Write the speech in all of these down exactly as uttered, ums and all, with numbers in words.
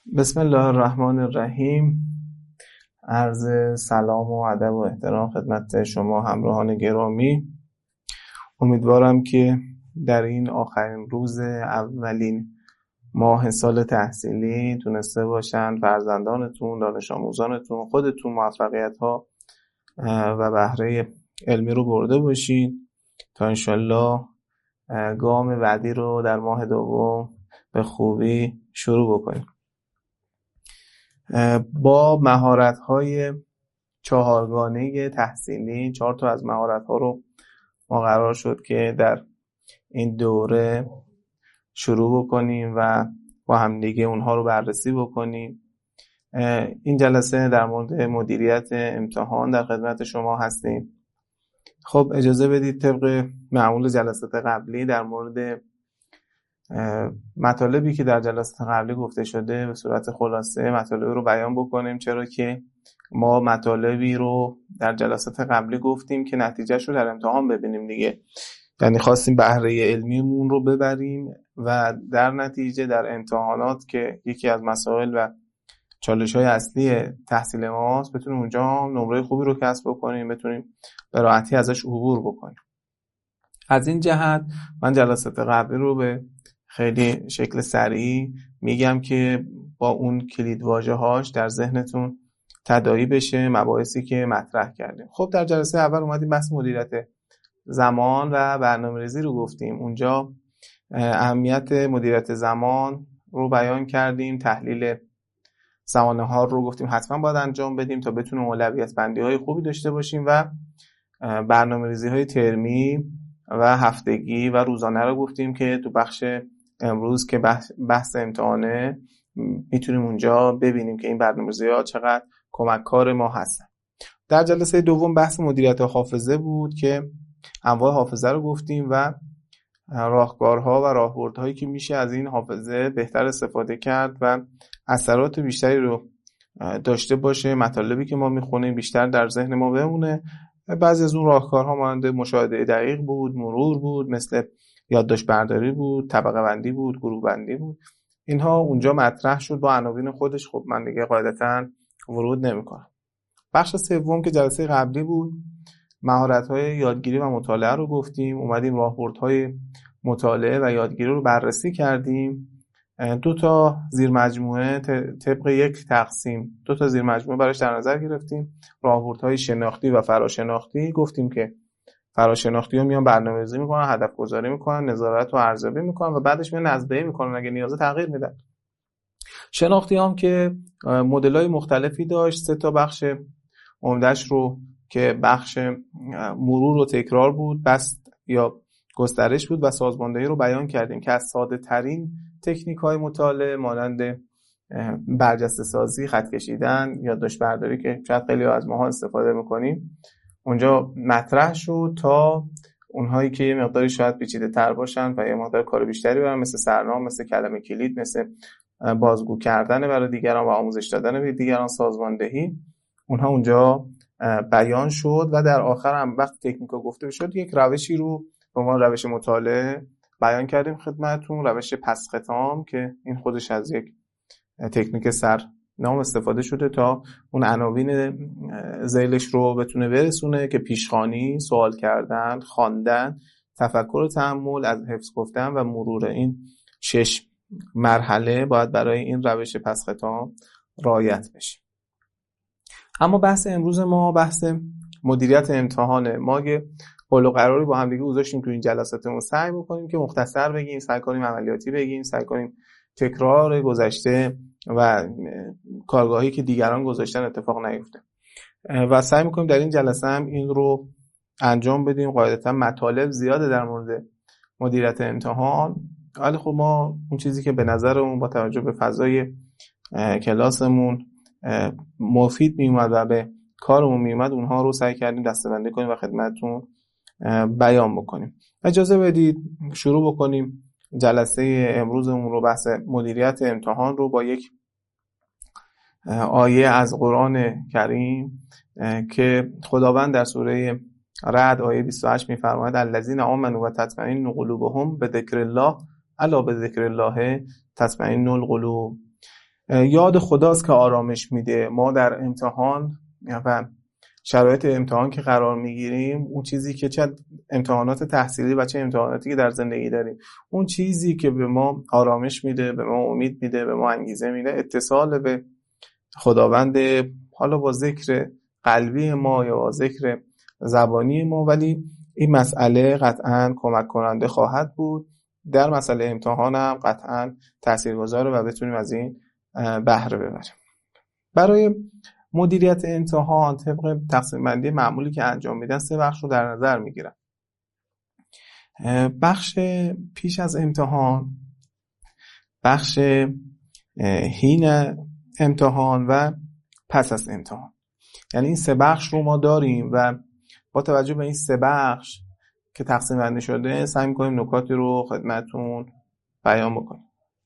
بسم الله الرحمن الرحیم. عرض سلام و ادب و احترام خدمت شما همراهان گرامی. امیدوارم که در این آخرین روز اولین ماه سال تحصیلی تونسته باشن فرزندانتون، دانش آموزانتون، خودتون موفقیت ها و بهره علمی رو برده باشید تا انشالله گام بعدی رو در ماه دوم به خوبی شروع بکنیم. با مهارت‌های چهارگانه تحصیلی، چهار تا از مهارت‌ها رو ما قرار شد که در این دوره شروع بکنیم و با هم دیگه اونها رو بررسی بکنیم. این جلسه در مورد مدیریت امتحان در خدمت شما هستیم. خب اجازه بدید طبق معمول جلسات قبلی در مورد مطالبی که در جلسات قبلی گفته شده به صورت خلاصه مطالب رو بیان بکنیم، چرا که ما مطالبی رو در جلسات قبلی گفتیم که نتیجهش رو در امتحان ببینیم دیگه، یعنی خواستیم بهره علمیمون رو ببریم و در نتیجه در امتحانات که یکی از مسائل و چالش‌های اصلی تحصیل ماست بتونیم اونجا نمره خوبی رو کسب بکنیم، بتونیم به راحتی ازش عبور بکنیم. از این جهت من جلسات قبلی رو به خیلی شکل سریع میگم که با اون کلیدواژه‌هاش در ذهنتون تداعی بشه مباحثی که مطرح کردیم. خب در جلسه اول اومدیم بحث مدیریت زمان و برنامه‌ریزی رو گفتیم. اونجا اهمیت مدیریت زمان رو بیان کردیم، تحلیل زمانه‌ها رو گفتیم حتما باید انجام بدیم تا بتونیم اولویت بندی‌های خوبی داشته باشیم و برنامه‌ریزی‌های ترمی و هفتگی و روزانه رو گفتیم که تو بخش امروز که بحث, بحث امتحانه میتونیم اونجا ببینیم که این برنامه‌ریزی‌ها چقدر کمک‌کار ما هستن. در جلسه دوم بحث مدیریت حافظه بود که انواع حافظه رو گفتیم و راهکارها و راهبردهایی که میشه از این حافظه بهتر استفاده کرد و اثرات بیشتری رو داشته باشه، مطالبی که ما میخونیم بیشتر در ذهن ما بمونه. بعضی از اون راهکارها مانند مشاهده دقیق بود، مرور بود، مثل یادداشت برداری بود، طبقه بندی بود، گروه بندی بود. اینها اونجا مطرح شد با عناوین خودش. خب من دیگه قاعدتاً ورود نمی‌کنم. بخش سوم که جلسه قبلی بود مهارت‌های یادگیری و مطالعه رو گفتیم. اومدیم راهبردهای مطالعه و یادگیری رو بررسی کردیم. دو تا زیر مجموعه طبق یک تقسیم دو تا زیر مجموعه براش در نظر گرفتیم. راهبردهای شناختی و فراشناختی. گفتیم که فراشناختی ها میان برنامه‌ریزی میکنن، هدف گذاری میکنن، نظارت و ارزیابی میکنن و بعدش میان نظریه میکنن، اگه نیازه تغییر میدن. شناختی هم که مدل‌های مختلفی داشت، سه تا بخش عمده‌اش رو که بخش مرور و تکرار بود، بست یا گسترش بود و سازماندهی رو بیان کردیم که از ساده ترین تکنیک‌های مطالعه مانند برجسته سازی، خط کشیدن، یادداشت برداری که شاید خیلی از ماها استفاده میکنیم اونجا مطرح شد تا اونهایی که یه مقداری شاید پیچیده‌تر باشن و یه مقدار کار بیشتری برن، مثل سرنام، مثل کلمه کلید، مثل بازگو کردن برای دیگران و آموزش دادن به دیگران، سازماندهی، اونها اونجا بیان شد و در آخر هم وقت تکنیکا گفته شد یک روشی رو به عنوان روش مطالعه بیان کردیم خدمتتون، روش پس ختام که این خودش از یک تکنیک سر نام استفاده شده تا اون عناوین ذیلش رو بتونه برسونه که پیشخوانی، سوال کردن، خواندن، تفکر و تأمل، از حفظ گفتن و مرور. این شش مرحله باید برای این روش پس ختام رعایت بشه. اما بحث امروز ما بحث مدیریت امتحانه. ما یه قول و قراری با هم دیگه گذاشتیم تو این جلساتمون، سعی بکنیم که مختصر بگیم، سعی کنیم عملیاتی بگیم، سعی کنیم تکرار گذشته و کارگاهی که دیگران گذاشتن اتفاق نیفته و سعی میکنیم در این جلسه هم این رو انجام بدیم. قاعدتا مطالب زیاده در مورد مدیریت امتحان، ولی خب ما اون چیزی که به نظرمون با توجه به فضای کلاسمون مفید میومد و به کارمون میومد اونها رو سعی کردیم دسته‌بندی کنیم و خدمتتون بیان بکنیم. اجازه بدید شروع بکنیم جلسه امروزمون رو. بحث مدیریت امتحان رو با یک آیه از قرآن کریم که خداوند در سوره رعد آیه بیست و هشت می‌فرماید الذین آمنوا و تطمئن قلوبهم بذکر الله الا بذکر الله تطمئن القلوب. یاد خداست که آرامش میده. ما در امتحان و شرایط امتحان که قرار میگیریم، اون چیزی که چه امتحانات تحصیلی و چه امتحاناتی که در زندگی داریم، اون چیزی که به ما آرامش میده، به ما امید میده، به ما انگیزه میده، اتصال به خداوند، حالا با ذکر قلبی ما یا با ذکر زبانی ما. ولی این مسئله قطعاً کمک کننده خواهد بود در مسئله امتحان هم قطعاً تاثیرگذاره و بتونیم از این بهره ببریم. برای مدیریت امتحان طبق تقسیم بندی معمولی که انجام میدن سه بخش رو در نظر میگیرن. بخش پیش از امتحان، بخش حین امتحان و پس از امتحان. یعنی این سه بخش رو ما داریم و با توجه به این سه بخش که تقسیم بندی شده سعی می‌کنیم نکاتی رو خدمتتون بیان بکنیم.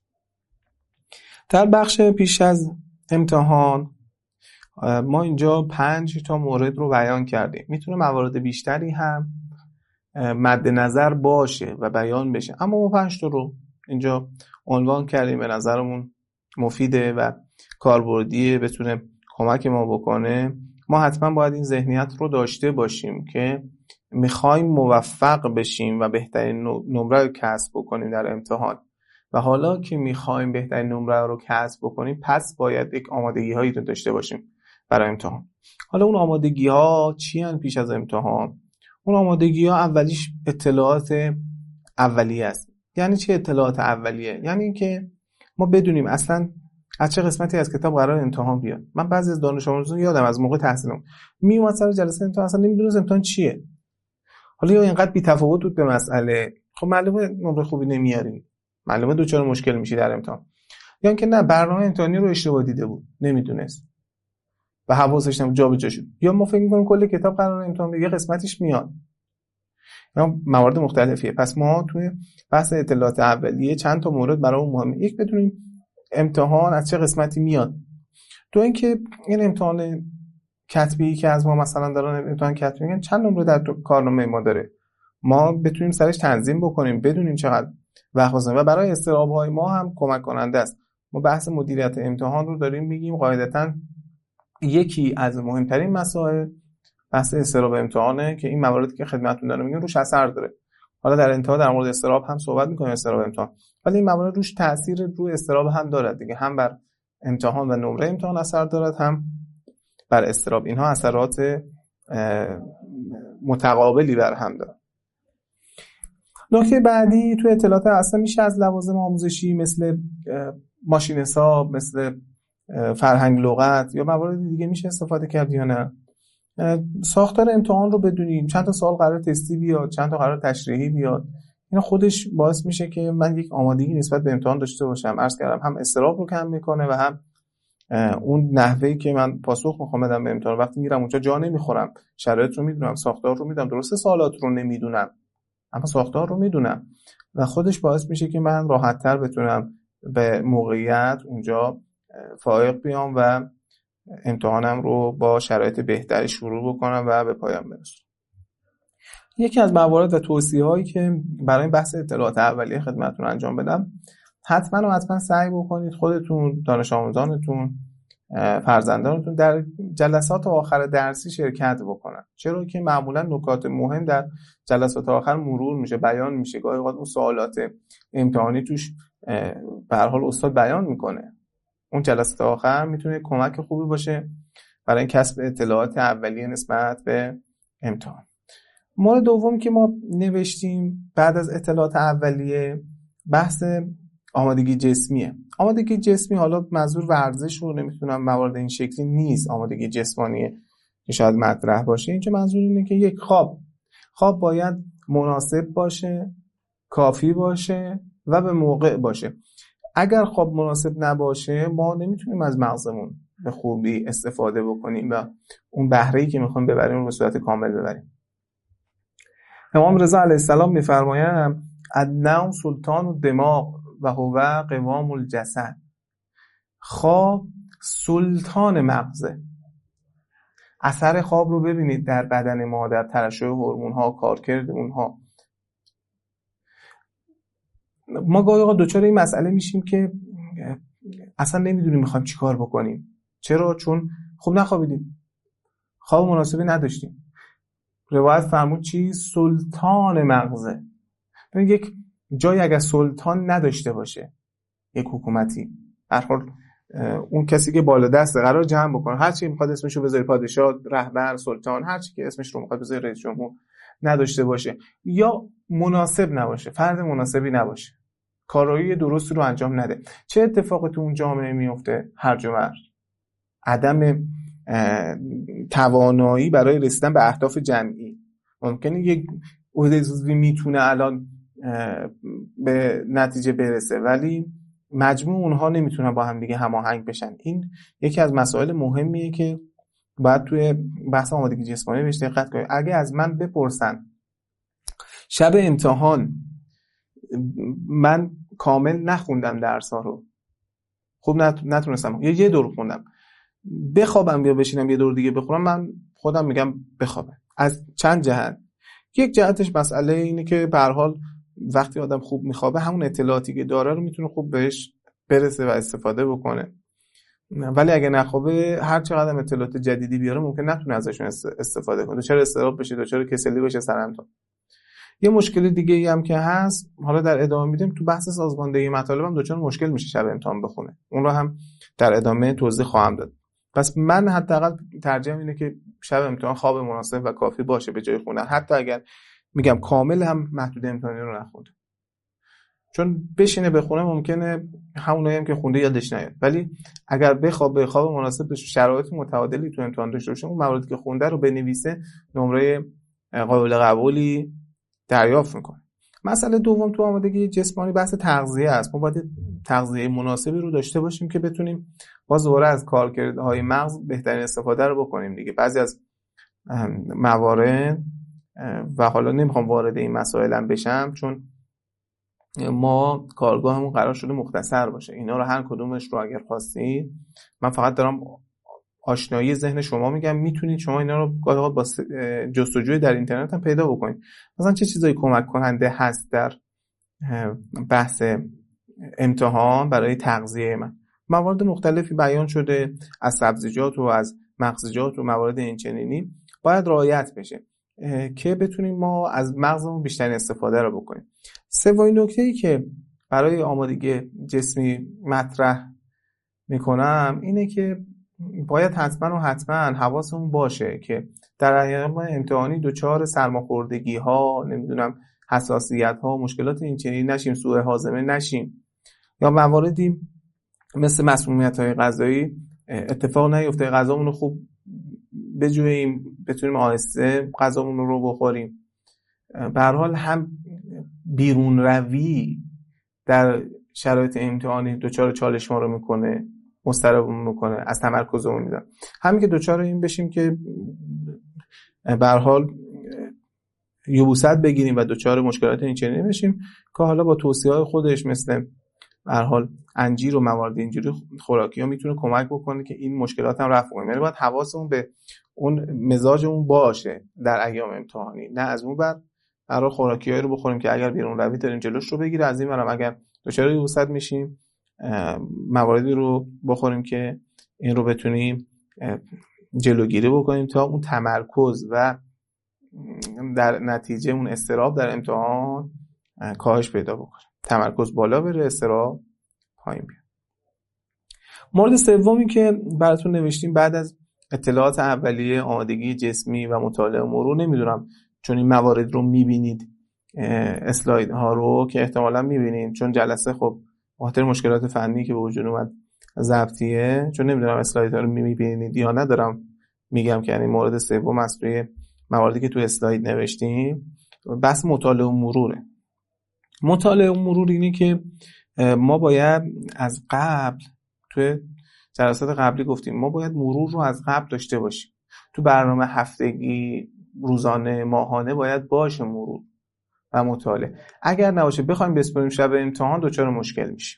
در بخش پیش از امتحان ما اینجا پنج تا مورد رو بیان کردیم. میتونه موارد بیشتری هم مد نظر باشه و بیان بشه، اما ما پنج تا رو اینجا عنوان کردیم. به نظرمون مفیده و کاربردیه، بتونه کمک ما بکنه. ما حتما باید این ذهنیت رو داشته باشیم که میخوایم موفق بشیم و بهترین نمره رو کسب بکنیم در امتحان، و حالا که میخوایم بهترین نمره رو کسب بکنیم پس باید یک آمادگی هایی رو داشته باشیم برای امتحان. حالا اون آمادگی ها چی هن پیش از امتحان؟ اون آمادگی ها اولیش اطلاعات اولیه است. یعنی چه اطلاعات اولیه؟ یعنی اینکه ما بدونیم اصلا از چه قسمتی از کتاب قرار امتحان بیاد. من بعضی از دانش آموزان یادم از موقع تحصیلم میومد سر جلسه امتحان اصلا نمیدونست امتحان چیه. حالا یا اینقدر بی‌تفاوت بود به مسئله، خب معلومه نمره خوبی نمیاری، معلومه دوچار مشکل میشی در امتحان. یا اینکه نه، برنامه امتحانی رو اشتباه دیده بود، نمیدونست و حواسش نبود، جابجا شد. یا ما فکر می‌کنیم کل کتاب قرار امتحان بیاد، یه قسمتش میاد. یا موارد مختلفیه. پس ما توی بحث اطلاعات اولیه چند تا مورد برامون مهمه. یک، بدونیم امتحان از چه قسمتی میاد. دو، اینکه این امتحان کتبی که از ما مثلا دارن امتحان کتبی میگن چند نمره در کارنامه ما داره، ما بتونیم سرش تنظیم بکنیم، بدونیم چقدر وقت بزنیم و برای استراب‌های ما هم کمک کننده است. ما بحث مدیریت امتحان رو داریم میگیم، قاعدتاً یکی از مهمترین مسائل بحث استراب امتحانه که این مواردی که خدمتتون دارم میگم روش اثر داره. حالا در انتها در مورد استراب هم صحبت می‌کنیم، استراب امتحان، ولی این موارد روش تاثیر روی استراب هم داره دیگه، هم بر امتحان و نمره امتحان اثر دارد، هم بر استراب. اینها اثرات متقابلی بر هم داره. نکته بعدی تو اطلاعات اصلا میشه از لوازم آموزشی مثل ماشین حساب، مثل فرهنگ لغت یا موارد دیگه میشه استفاده کرد یا نه. ساختار امتحان رو بدونیم، چند تا سوال قرار تستی بیاد، چند تا قرار تشریحی بیاد. این خودش باعث میشه که من یک آمادگی نسبت به امتحان داشته باشم. عرض کردم هم استراب رو کم میکنه و هم اون نحوهی که من پاسخ میخوام بدم به امتحان، وقتی میرم اونجا جا نمیخورم، شرایط رو میدونم، ساختار رو میدونم، درسته سوالات رو نمیدونم اما ساختار رو میدونم و خودش باعث میشه که من راحت‌تر بتونم به موقعیت اونجا فائق بیام و امتحانم رو با شرایط بهتری شروع بکنم و به پایان برسونم. یکی از موارد و توصیه‌هایی که برای بحث اطلاعات اولیه خدمتتون انجام بدم، حتما و حتما سعی بکنید خودتون، دانش آموزانتون، فرزندانتون در جلسات آخر درسی شرکت بکنن. چرا که معمولا نکات مهم در جلسات آخر مرور میشه، بیان میشه. گاهی اوقات اون سوالات امتحانی توش به هر حال استاد بیان میکنه. اون جلسات آخر میتونه کمک خوبی باشه برای کسب اطلاعات اولیه نسبت به امتحان. مورد دوم که ما نوشتیم بعد از اطلاعات اولیه، بحث آمادگی جسمیه. آمادگی جسمی حالا منظور ورزش رو نمیتونم موارد این شکلی نیست، آمادگی جسمانیه که شاید مطرح باشه. اینجا منظور اینه که یک خواب خواب باید مناسب باشه، کافی باشه و به موقع باشه. اگر خواب مناسب نباشه ما نمیتونیم از مغزمون به خوبی استفاده بکنیم و اون بهره‌ای که میخوایم ببریم رو به صورت کامل ببریم. امام رضا علیه السلام میفرمایند النوم سلطان الدماغ و هو قوام الجسد. خواب سلطان مغزه. اثر خواب رو ببینید در بدن ما، در ترشح هورمون‌ها، کارکرد اونها. ما گاهی اوقات دچار این مسئله میشیم که اصلا نمیدونیم میخوایم چی کار بکنیم. چرا؟ چون خوب نخوابیدیم، خواب مناسبی نداشتیم. روایت فرمود چی؟ سلطان مغزه. ببین یک جایی اگر سلطان نداشته باشه یک حکومتی، هر حال اون کسی که بالا دسته قرار جمع بکنه، هر چی میخواد اسمشو بذاره، پادشاه، رهبر، سلطان، هر چی که اسمش رو میخواد بذاره، رئیس جمهور، نداشته باشه یا مناسب نباشه، فرد مناسبی نباشه، کارایی درستی رو انجام نده، چه اتفاقی تو اون جامعه میفته؟ هرج و مرج، عدم توانایی برای رسیدن به اهداف جمعی. ممکنه یک عضوی میتونه الان به نتیجه برسه ولی مجموع اونها نمیتونن با هم دیگه هماهنگ بشن. این یکی از مسائل مهمیه که باید توی بحث آمادگی جسمانی بهش دقت کنید. اگه از من بپرسن شب امتحان من کامل نخوندم درس‌ها رو، خوب نتونستم یا یه دور خوندم، بخوابم یا بشینم یه دور دیگه بخونم، من خودم میگم بخوابم. از چند جهت. یک جهتش مسئله اینه که به هر حال وقتی آدم خوب میخوابه همون اطلاعاتی که داره رو میتونه خوب بهش برسه و استفاده بکنه، ولی اگه نخوابه هر چقدر اطلاعات جدیدی بیاره ممکن نتونه ازشون استفاده کنه، دچار اضطراب بشه، دچار کسلی بشه، سرطان. یه مشکل دیگه ای هم که هست، حالا در ادامه میدیم، تو بحث سازماندهی مطالب هم دچار مشکل میشه شب امتحان بخونه، اون رو هم در ادامه توضیح خواهم داد. پس من حداقل ترجیحم اینه که شب امتحان خواب مناسب و کافی باشه به جای خوندن، حتی اگر میگم کامل هم محدود امتحانی رو نخونده، چون بشینه بخونه ممکنه همونایی هم که خونده یادش نیاد، ولی اگر بخوابه خواب مناسب بشه، شرایط متعادلی تو امتحان داشته باشه، اون مواردی که خونده رو بنویسه، نمره قابل قبولی دریافت میکنه. مسئله دوم تو آمادگی جسمانی بحث تغذیه است. ما باید تغذیه مناسبی رو داشته باشیم که بتونیم باز دوباره از کارکردهای مغز بهترین استفاده رو بکنیم دیگه. بعضی از موارد و حالا نمیخوام وارد این مسائلم بشم چون ما کارگاهمون قرار شده مختصر باشه، اینا رو هر کدومش رو اگر خواستید، من فقط دارم آشنایی ذهن شما میگم، میتونید شما اینا رو گاهی با جستجوی در اینترنت هم پیدا بکنید. مثلا چه چیزایی کمک کننده هست در بحث امتحان برای تغذیه من؟ موارد مختلفی بیان شده، از سبزیجات و از مغزیجات و موارد اینچنینی باید رعایت بشه که بتونیم ما از مغزمون بیشترین استفاده رو بکنیم. سومین نکته‌ای که برای آمادگی جسمی مطرح میکنم اینه که باید حتما و حتما حواسمون باشه که در ایام امتحانی دچار سرماخوردگی ها، نمیدونم حساسیت ها، مشکلات این چنینی نشیم، سوء هاضمه نشیم، یا مواردی مثل مسمومیت های غذایی اتفاق نیفته، غذامون رو خوب بجوییم، بتونیم آهسته غذامون رو بخوریم. به هر حال هم بیرون روی در شرایط امتحانی دچار چالش ما رو میکنه، مضطربمون میکنه، از تمرکزمون میزنه. همین که دوچار این بشیم که به هر حال یبوست بگیریم و دوچار مشکلات این چنینی بشیم که حالا با توصیه‌های خودش مثل به هر حال انجیر و موارد اینجوری خوراکی ها میتونه کمک بکنه که این مشکلات هم رفع کنیم. یعنی باید حواسمون به اون مزاجمون باشه در ایام امتحانی، نه از اون بر برای خوراکیایی رو بخوریم که اگر بیرون روی داریم جلوش رو بگیره، از این برم اگر دوچار یبوست میشیم مواردی رو بخوریم که این رو بتونیم جلوگیری بکنیم تا اون تمرکز و در نتیجه اون اضطراب در امتحان کاهش پیدا بکنه، تمرکز بالا بره، اضطراب پایین بیاد. مورد سومی که براتون نوشتیم بعد از اطلاعات اولیه آمادگی جسمی و مطالعه مرور، نمیدونم چون این موارد رو میبینید اسلاید ها رو که احتمالاً میبینید چون جلسه خب خاطر مشکلات فنی که به وجود اومد ضبطیه، چون نمیدونم اسلاید ها رو میبینید یا ندارم میگم که یعنی مورد سوم از توی مواردی که توی اسلاید نوشتیم بحث مطالعه و مروره. مطالعه و مرور اینه که ما باید از قبل، توی جلسات قبلی گفتیم ما باید مرور رو از قبل داشته باشیم، تو برنامه هفتگی، روزانه، ماهانه باید باشه مرور و مطالعه. اگر نباشه بخوایم بسپاریم شب امتحان دچار مشکل میشه.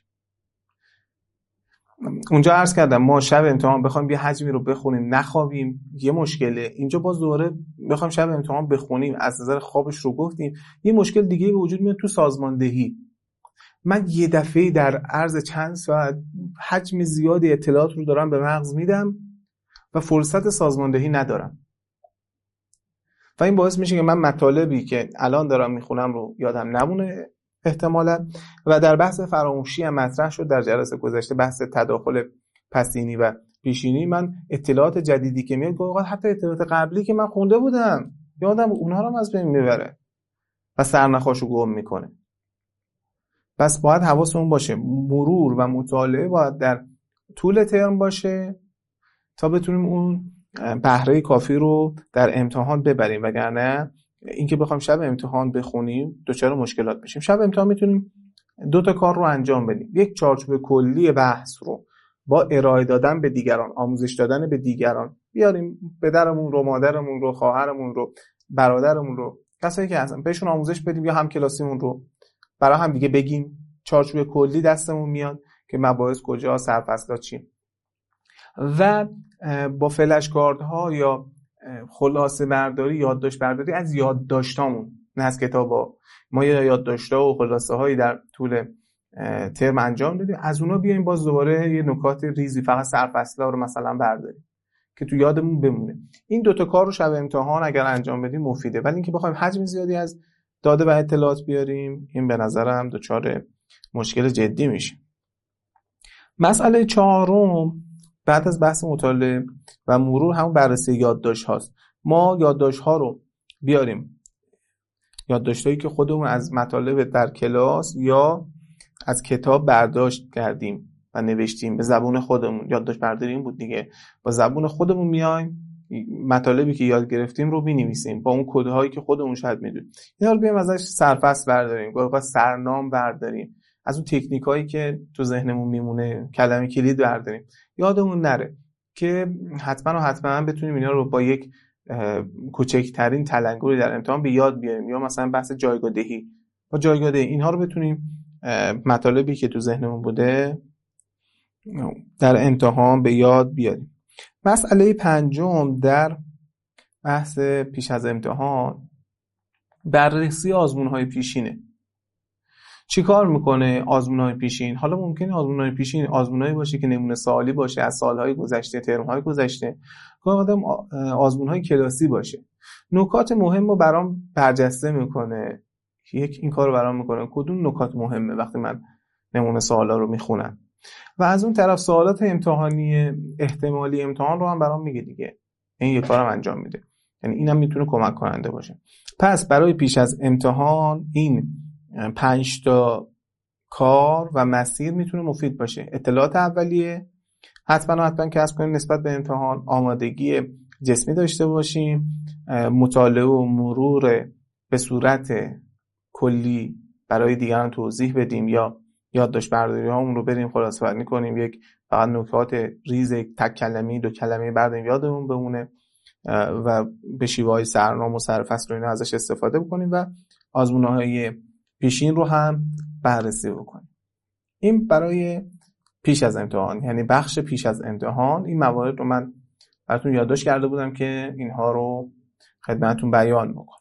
اونجا عرض کردم ما شب امتحان بخوایم یه حجمی رو بخونیم نخوابیم یه مشکله، اینجا باز دوباره بخوایم شب امتحان بخونیم از نظر خوابش رو گفتیم، یه مشکل دیگه به وجود میاد تو سازماندهی. من یه دفعه در عرض چند ساعت حجم زیادی اطلاعات رو دارم به مغز میدم و فرصت سازماندهی ندارم و این باعث میشه که من مطالبی که الان دارم میخونم رو یادم نمونه احتمالا. و در بحث فراموشی هم مطرح شد در جلسه گذشته، بحث تداخل پسینی و پیشینی. من اطلاعات جدیدی که میاد گاهی حتی اطلاعات قبلی که من خونده بودم یادم اونها رو از بین میبره و سرنخاشو گم میکنه. پس باید حواسمون باشه مرور و مطالعه باید در طول ترم باشه تا بتونیم اون بهره کافی رو در امتحان ببریم، وگرنه اینکه بخوایم شب امتحان بخونیم دچار مشکلات میشیم. شب امتحان میتونیم دو تا کار رو انجام بدیم. یک، چارچوب کلی بحث رو با ارائه دادن به دیگران، آموزش دادن به دیگران بیاریم، پدرمون رو، مادرمون رو، خواهرمون رو، برادرمون رو، کسایی که هستن بهشون آموزش بدیم یا هم کلاسیمون رو برای هم دیگه بگیم. چارچوب کلی دستمون میاد که مباحث کجا، سرفصل‌ها چی. و با فلش کاردها یا خلاصه برداری، یادداشت برداری از یادداشتامون، نه از کتابا. ما یا یادداشت‌ها و خلاصه هایی در طول ترم انجام دادیم، از اونا بیایم باز دوباره یه نکات ریزی فقط سرفصل‌ها رو مثلا برداریم که تو یادمون بمونه. این دوتا کار رو شب امتحان اگر انجام بدیم مفیده، ولی اینکه بخوایم حجم زیادی از داده و اطلاعات بیاریم این به نظرم دچار مشکل جدی میشه. مسئله چهارم بعد از بحث مطالعه و مرور همون بررسی یادداشت هاست. ما یادداشت ها رو بیاریم، یادداشتایی که خودمون از مطالب در کلاس یا از کتاب برداشت کردیم و نوشتیم به زبون خودمون. یادداشت برداری این بود دیگه، با زبون خودمون میایم مطالبی که یاد گرفتیم رو می‌نویسیم با اون کدهایی که خودمون شاید میدونیم. اینا رو بیایم ازش سرفصل برداریم، گاهی سرنام برداریم، از اون تکنیکایی که تو ذهنمون میمونه کلمه کلید برداریم، یادمون نره که حتما و حتما بتونیم اینا رو با یک کوچکترین تلنگری در امتحان به یاد بیاریم. یا مثلا بحث جایگاه‌دهی، با جایگاه‌دهی اینها رو بتونیم مطالبی که تو ذهنمون بوده در امتحان به یاد بیاریم. مسئله پنجم در بحث پیش از امتحان بررسی آزمون‌های پیشینه. چی کار میکنه آزمون‌های پیشین؟ حالا ممکنه آزمون‌های پیشین آزمونایی باشه که نمونه سوالی باشه از سال‌های گذشته، ترم‌های گذشته، گاهی آدم آزمون‌های کلاسی باشه. نکات مهم رو برام برجسته میکنه. یک این کارو برام میکنه کدوم نکات مهمه وقتی من نمونه سوالا رو میخونم، و از اون طرف سوالات امتحانی احتمالی امتحان رو هم برام میگه دیگه. این یک کارم انجام میده، یعنی اینم میتونه کمک کننده باشه. پس برای پیش از امتحان این پنج تا کار و مسیر میتونه مفید باشه. اطلاعات اولیه حتما و حتما کسب کنیم نسبت به امتحان، آمادگی جسمی داشته باشیم، مطالعه و مرور به صورت کلی برای دیگران توضیح بدیم یا یادداشت برداری هامون رو بریم خلاصه بندی کنیم، یک فقط نکات ریز تک کلمه‌ای دو کلمه‌ای برداریم یادمون بمونه و به شیوه‌های سرنام و سرفصل رو اینا ازش استفاده بکنیم و آزمون‌های پیشین رو هم بررسی بکنیم. این برای پیش از امتحان، یعنی بخش پیش از امتحان. این موارد رو من براتون یادداشت کرده بودم که اینها رو خدمتتون بیان بکنم.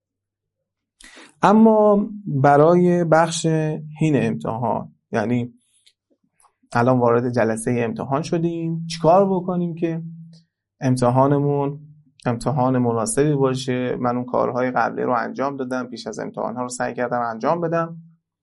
اما برای بخش حین امتحان، یعنی الان وارد جلسه امتحان شدیم، چیکار بکنیم که امتحانمون امتحان مناسبی باشه؟ من اون کارهای قبلی رو انجام دادم، پیش از امتحان ها رو سعی کردم انجام بدم.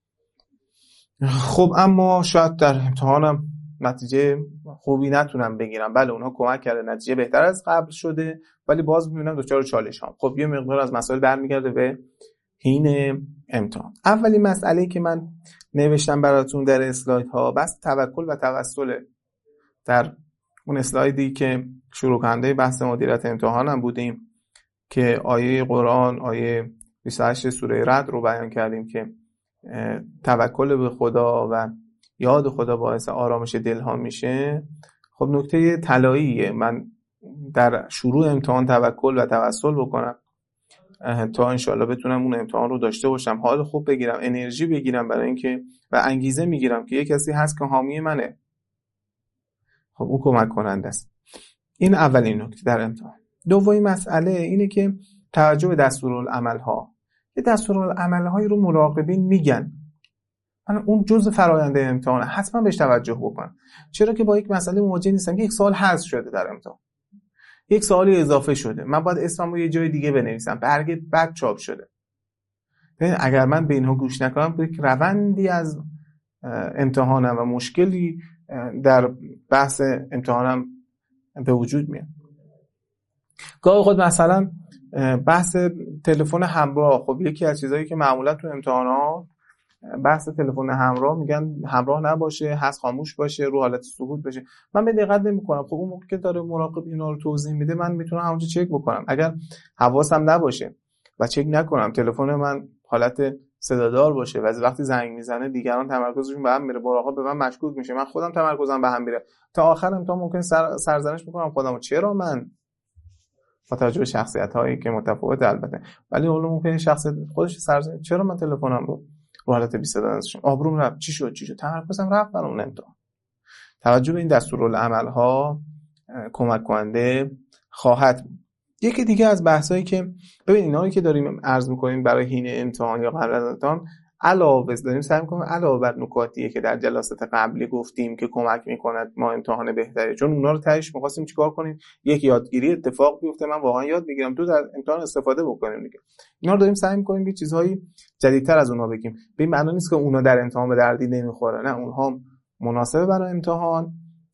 خب اما شاید در امتحانم نتیجه خوبی نتونم بگیرم. بله اونها کمک کرده نتیجه بهتر از قبل شده، ولی باز میبینم دچار چالش هم. خب یه مقدار از مسائل برمیگرده به حین امتحان. اولین مسئله‌ای که من نوشتم براتون در اسلاید ها بس توکل و توسل. در اون اسلایدی که شروع کننده بحث مدیریت امتحان هم بودیم که آیه قرآن آیه بیست و هشت سوره رعد رو بیان کردیم که توکل به خدا و یاد خدا باعث آرامش دل ها میشه. خب نکته طلاییه من در شروع امتحان توکل و توسل بکنم تا انشالله بتونم اون امتحان رو داشته باشم، حال خوب بگیرم، انرژی بگیرم برای اینکه و انگیزه میگیرم که یک کسی هست که حامی منه. خب اون کمک کننده است. این اولین نکته در امتحان. دومین مسئله اینه که توجه به دستورالعمل ها. یه دستورالعمل هایی رو مراقبین میگن، من اون جزء فرآیند امتحانه، حتما بهش توجه بکنم. چرا که با یک مسئله مواجه نیستم که یک سوال حذف شده در امتحان، یک سوالی اضافه شده، من باید اسمم رو یه جای دیگه بنویسم، برگ بد چاپ شده. اگر من به اینها گوش نکنم، یک روندی از امتحانم و مشکلی در بحث امتحانم به وجود میاد. گاهی خود مثلا بحث تلفن همراه، خب یکی از چیزایی که معمولا تو امتحانات بحث تلفن همراه میگن همراه نباشه، هست خاموش باشه، رو حالت سکوت باشه. من به دقت نمی‌کنم. خب اون موقع که داره مراقب اینا رو توضیح میده، من میتونم همونجا چک بکنم. اگر حواسم نباشه و چک نکنم، تلفن من حالت صدادار باشه و از وقتی زنگ میزنه دیگران تمرکزشون به هم میره، مراقب به من مشکوک میشه، من خودم تمرکزم به هم میره، تا آخر امتحان ممکن سر سرزنش میکنم خودمو، چرا من با توجه به شخصیت‌هایی که متفاوته البته، ولی اون ممکنه شخصیت خودش سرزنش، چرا من تلفنم رو رو حالت بی صدا نذاشتم، آبروم رفت، چی شد چی شد تمرکزم رفت برای اون امتحان. توجه به این دستورالعمل‌ها کمک کننده خواهد بود. یکی دیگه از بحثایی که ببین اینا رو که داریم عرض می‌کنیم برای حین امتحان یا قبل از امتحان، علاوه داریم سعی می‌کنیم علاوه بر نکاتیه که در جلسات قبلی گفتیم که کمک می‌کند ما امتحان بهتری، چون اونا رو تهش می‌خواستیم چیکار کنیم، یک یادگیری اتفاق بیفته، من واقعا یاد می‌گیرم، تو در امتحان استفاده بکنیم دیگه. اینا رو داریم سعی می‌کنیم یه چیزهایی جدیدتر از اونها بگیم. به این معنی نیست که اونا در امتحان به دردی نمی‌خوره، نه، اونها مناسبه برای امتحان،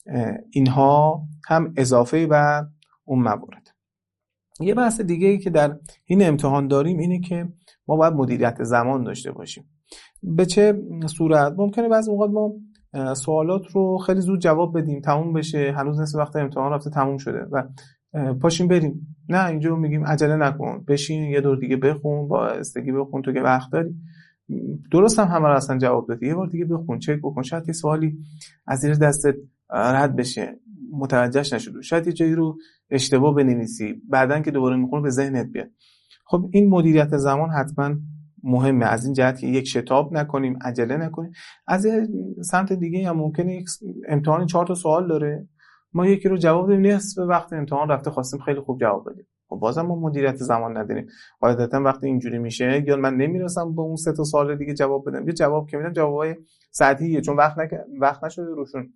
اینها هم اضافه بر اون موارد. یه بحث دیگه ای که در این امتحان داریم اینه که ما باید مدیریت زمان داشته باشیم. به چه صورت؟ ممکنه بعضی اوقات ما سوالات رو خیلی زود جواب بدیم، تموم بشه، هنوز نصف وقت امتحان رفته تموم شده و پاشیم بریم. نه، اینجا میگیم عجله نکن، بشین یه دور دیگه بخون، با استگی بخون تو که وقت داری. درست هم همه رو اصلا جواب دادی، یه بار دیگه بخون، چک بکن، شاید یه سوالی از زیر دستت رد بشه، متوجهش نشدی، شاید یه جایی رو اشتباه بنویسی، بعدن که دوباره میخونی به ذهنت بیاد. خب این مدیریت زمان حتما مهمه، از این جهت که یک شتاب نکنیم، عجله نکنیم. از سمت دیگه هم ممکنه یک امتحان چهار تا سوال داره، ما یکی رو جواب بدیم، نصف وقت امتحان رفته خواستیم خیلی خوب جواب بدیم، خب بازم ما مدیریت زمان نداریم. قاعدتا وقتی اینجوری میشه، یا من نمیرسم به اون سه تا سوال دیگه جواب بدم، یا جواب که میدم جوابای سطحیه، چون وقت نک... وقت نشده روشون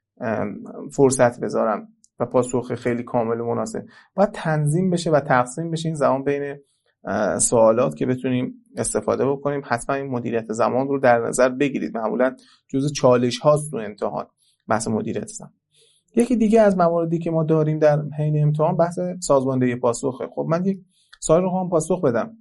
فرصت بذارم و پاسخ خیلی کامل و مناسب. باید تنظیم بشه و تقسیم بشه این زمان بین سوالات که بتونیم استفاده بکنیم. حتما این مدیریت زمان رو در نظر بگیرید، معمولا جزء چالش هاست تو امتحان بحث مدیریت زمان. یکی دیگه از مواردی که ما داریم در حین امتحان بحث سازماندهی پاسخه. خب من یک سوال رو خواهم پاسخ بدم،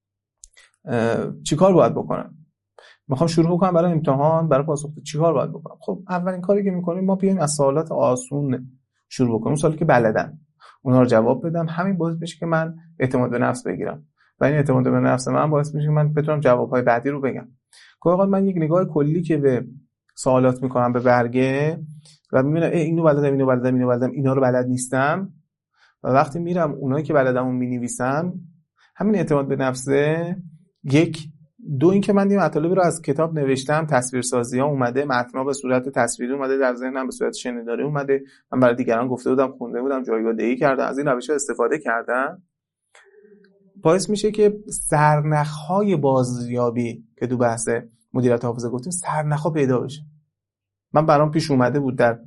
چیکار باید بکنم؟ میخوام شروع کنم برای امتحان، برای پاسخ چیکار باید بکنم؟ خب اولین کاری که میکنیم ما بیایم از سوالات آسون شروع بکنیم، سوالی که بلدن اونا رو جواب بدم. همین باعث میشه که من اعتماد به نفس بگیرم و این اعتماد به نفس من باعث میشه که من بتونم جوابهای بعدی رو بگم. گاهی من یک نگاه کلی که به سوالات میکنم به برگه و میبینم اینو بلدم اینو بلدم اینو بلدم اینا رو بلد نیستم، و وقتی میرم اونایی که بلدمون مینویسم، همین اعتماد به نفسه. یک دو این که من یه مطالبی رو از کتاب نوشتم، تصویرسازی‌ها اومده، متن‌ها به صورت تصویری اومده، در ذهنم به صورت شنیداری اومده، من برای دیگران گفته بودم، خونده بودم، جایگزینی کردم، از این روش‌ها استفاده کردم، باعث میشه که سرنخ‌های بازیابی که تو بحث مدیریت حافظه گفتیم سرنخ‌ها پیدا بشه. من برام پیش اومده بود در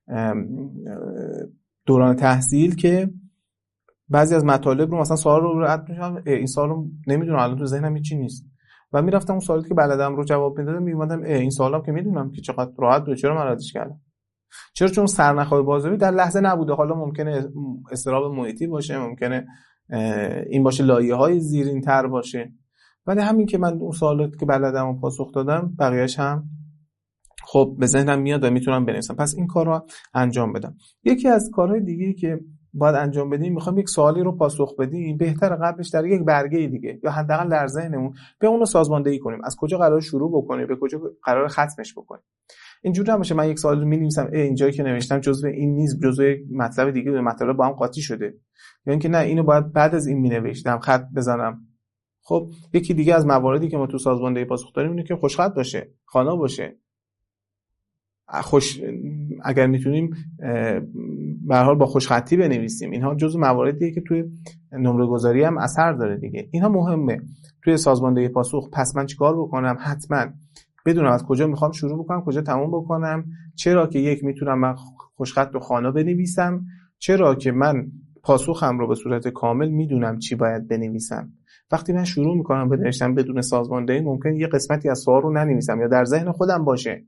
دوران تحصیل که بعضی از مطالب رو مثلا سوال رو رد می‌شم، این سوال رو نمیدونم، الان تو ذهنم هیچ چیزی نیست، و میرفتم اون سوالی که بلدم رو جواب میدادم، میومدم این سوالام که میدونم که چقدر راحت بود، چرا من ردش کردم؟ چرا؟ چون سرنخ‌های بازیابی در لحظه نبوده. حالا ممکنه استراب محیطی باشه، ممکنه این باشه لایه‌های زیرین‌تر باشه، ولی همین که من اون سوالاتی که بلدم و پاسخ دادم، بقیه‌اش هم خب به ذهنم میاد و میتونم بنویسم. پس این کار رو انجام بدم. یکی از کارهای دیگه‌ای که باید انجام بدیم، میخوام یک سوالی رو پاسخ بدیم، بهتره قبلش در یک برگه دیگه یا حداقل در ذهنمون به اون رو سازماندهی کنیم، از کجا قرار شروع بکنیم، به کجا قرار ختمش بکنیم. اینجوری نمیشه من یک سوال رو می‌نویسم، اینجایی که نوشتم جزء این نیست، جزء مطلب دیگه، به مطلب با هم قاطی شده، یا اینکه نه اینو باید بعد از این مینوشتم خط بزنم. خب یکی دیگه از مواردی که ما تو سازماندهی پاسخ داریم اینه که خوشخط باشه، خوانا باشه، خوش اگر میتونیم به هر حال با خوشخطی بنویسیم. اینها جزو مواردیه که توی نمره گذاری هم اثر داره دیگه. اینها مهمه توی سازماندهی پاسخ. پس من چیکار بکنم؟ حتما بدونم از کجا میخوام شروع بکنم، کجا تموم بکنم. چرا که یک میتونم من خوشخط و خوانا بنویسم، چرا که من پاسخم رو به صورت کامل میدونم چی باید بنویسم. وقتی من شروع میکنم به نوشتن بدون سازماندهی ممکن یه قسمتی از سوال رو ننویسم یا در ذهن خودم باشه،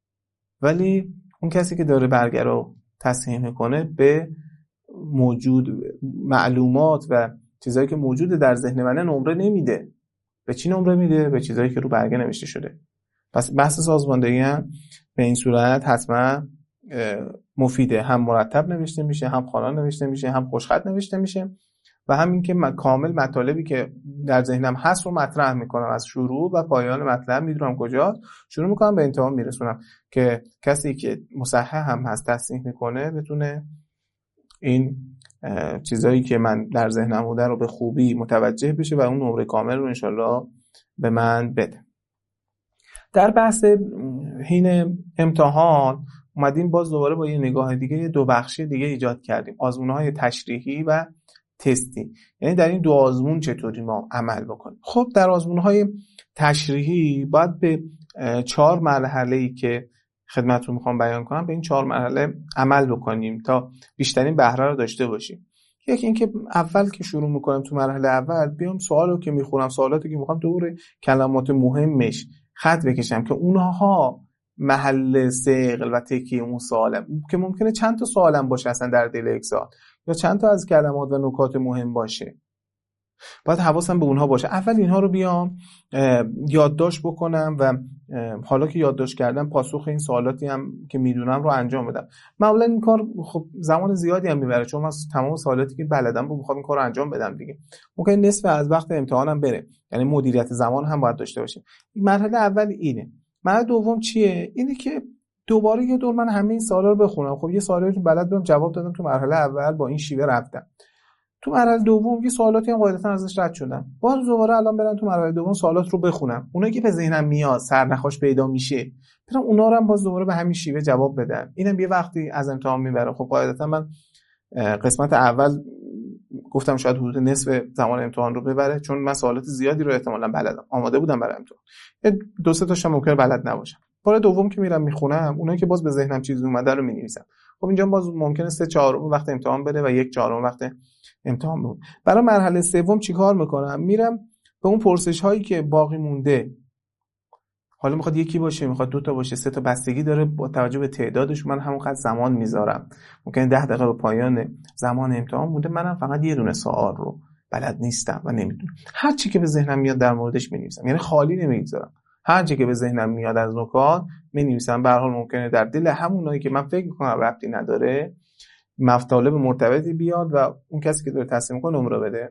ولی اون کسی که داره برگه رو تصحیح میکنه به موجود معلومات و چیزایی که موجود در ذهن منه نمره نمیده. به چی نمره میده؟ به چیزایی که رو برگه نوشته شده. پس بحث سازماندهی هم به این صورت حتما مفیده، هم مرتب نوشته میشه، هم خوانا نوشته میشه، هم خوشخط نوشته میشه و همین که من کامل مطالبی که در ذهنم هست رو مطرح میکنم، از شروع و پایان مطلب میدونم کجا شروع میکنم به انتها میرسونم که کسی که مصحح هم هست تصحیح میکنه بتونه این چیزایی که من در ذهنم بوده رو به خوبی متوجه بشه و اون نمره کامل رو انشالله به من بده. در بحث حین امتحان اومدیم باز دوباره با یه نگاه دیگه دو بخشی دیگه ایجاد کردیم، آزمون‌های تشریحی و تستی. یعنی در این دو آزمون چطوری ما عمل بکنیم. خب در آزمون‌های تشریحی باید به چهار مرحله‌ای که خدمتتون میخوام بیان کنم به این چهار مرحله عمل بکنیم تا بیشترین بهره رو داشته باشیم. یکی اینکه اول که شروع میکنم تو مرحله اول بیام سوالو که میخونم، سوالاتی که میخوام دور کلمات مهمش خط بکشم که اونها محل ثقل و تکیه اون سوالم که ممکنه چند تا سوالم باشه اصلا در دل یک سوال یا چند تا از کلمات و نکات مهم باشه. باید حواسم به اونها باشه. اول اینها رو بیام یادداشت بکنم و حالا که یادداشت کردم پاسخ این سوالاتی هم که میدونم رو انجام بدم. معمولا این کار خب زمان زیادی هم میبره چون من تمام سوالاتی که بلدم رو میخوام این کار رو انجام بدم دیگه. ممکن نصف از وقت امتحانم بره. یعنی مدیریت زمان هم باید داشته باشیم. مرحله اول اینه. مرحله دوم چیه؟ اینه که دوباره یه دور من همه این سوالا رو بخونم. خب یه سوالی رو بلد بودم جواب دادم تو مرحله اول با این شیوه رفتم. تو مرحله دوم یه سوالاتی هم قاعدتا ازش رد شدم. باز دوباره الان برم تو مرحله دوم سوالات رو بخونم. اونایی که به ذهنم میاد، سرنخاش پیدا میشه، برم اونا رو هم باز دوباره به همین شیوه جواب بدم. اینم یه وقتی از امتحان میبره. خب قاعدتا من قسمت اول گفتم شاید حدود نصف زمان امتحان رو ببره چون من سوالات زیادی رو احتمالاً بلدم. آماده بودم برای امتحان. دو سه تاشم ممکنه بلد نباشم. بار دوم که میرم میخونم اونایی که باز به ذهنم چیزی اومده رو مینویسم. خب اینجا باز ممکنه سه چهارم وقت امتحان بده و یک چهارم وقت امتحان بود. برای مرحله سوم چیکار میکنم؟ میرم به اون پرسش هایی که باقی مونده، حالا میخواد یکی باشه، میخواد دو تا باشه، سه تا، بستگی داره با توجه به تعدادش من همونقدر زمان میذارم. ممکنه ده دقیقه به پایان زمان امتحان مونده، منم فقط یه دونه سوال رو بلد نیستم و نمیدونم. هر چی که به ذهنم میاد در موردش مینویسم، یعنی خالی نمیگذارم. هر چی که به ذهنم میاد از نکات مینویسم. به هر حال ممکنه در دل همونایی که من فکر میکنم ربطی نداره مطالب مرتبطی بیاد و اون کسی که داره تصحیح میکنه نمره بده.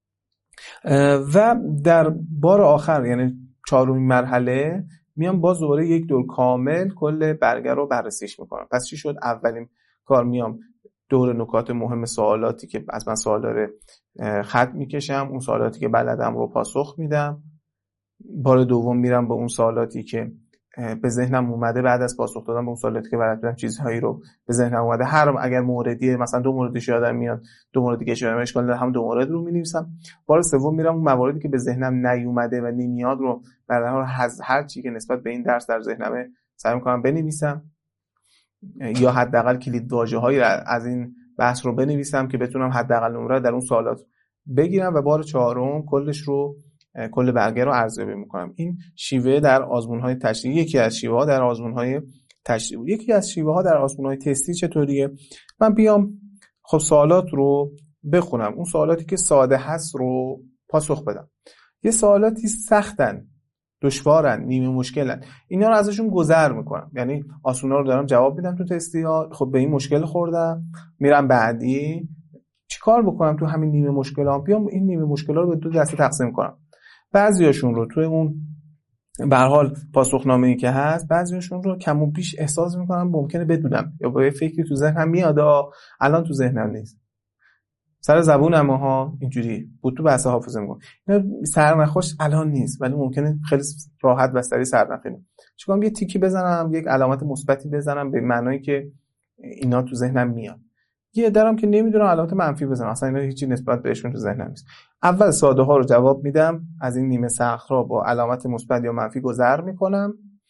و در بار آخر یعنی چهارمین مرحله میام باز دوباره یک دور کامل کل برگه رو بررسیش میکنم. پس چی شد؟ اولین کار میام دور نکات مهم سوالاتی که از من سوال داره خط میکشم، اون سوالاتی که بلدم رو پاسخ میدم. بار دوم میرم به اون سوالاتی که به ذهنم اومده بعد از پاسخ دادن به اون سوالاتی که بلد بودم چیزهایی رو به ذهنم اومده، هر اگر موردی مثلا دو موردش یادم میاد دو مورد دیگه یادم اشکال نداره هم دو مورد رو مینویسم. بار سوم میرم اون مواردی که به ذهنم نیومده و نمیاد رو در حال هر چی که نسبت به این درس در ذهنمه سعی می‌کنم بنویسم یا حداقل کلید واژه‌هایی از این بحث رو بنویسم که بتونم حداقل نمره در اون سوالات بگیرم و بار چهارم کلش رو کل برگه رو ارزیابی میکنم. این شیوه در آزمون‌های تشریحی یکی از شیوه‌ها در آزمون‌های تشریحی. یکی از شیوه‌ها در آزمون‌های تستی چطوریه؟ من بیام خب سوالات رو بخونم، اون سوالاتی که ساده هست رو پاسخ بدم. یه سوالاتی سختن، دشوارن، نیمه مشکلن، اینا رو ازشون گذر میکنم. یعنی آسونا رو دارم جواب میدم تو تستی‌ها، خب به این مشکل خوردم، میرم بعدی. چیکار بکنم تو همین نیمه مشکلام؟ بیام این نیمه مشکلا رو به دو دسته تقسیم کنم. بعضیاشون رو توی اون به هر حال پاسخنامه‌ای که هست، بعضیاشون رو کم و بیش احساس میکنم ممکنه بدونم یا با یه فکری تو ذهنم میاد الان تو ذهنم نیست، سر زبونم ها اینجوری بود تو بحث حافظه میگم اینا سرنخوش الان نیست ولی ممکنه خیلی راحت و سریع سرنخینم. چیکار یه تیکی بزنم، یک علامت مثبتی بزنم به معنایی که اینا تو ذهنم میاد. یه درم که نمیدونم علامت منفی بزنم، اصلا اینا هیچی نسبت بهشون تو ذهنم نیست. اول ساده ها رو جواب میدم، از این نیمه سخت را با علامت مثبت یا منفی گذر میکنم.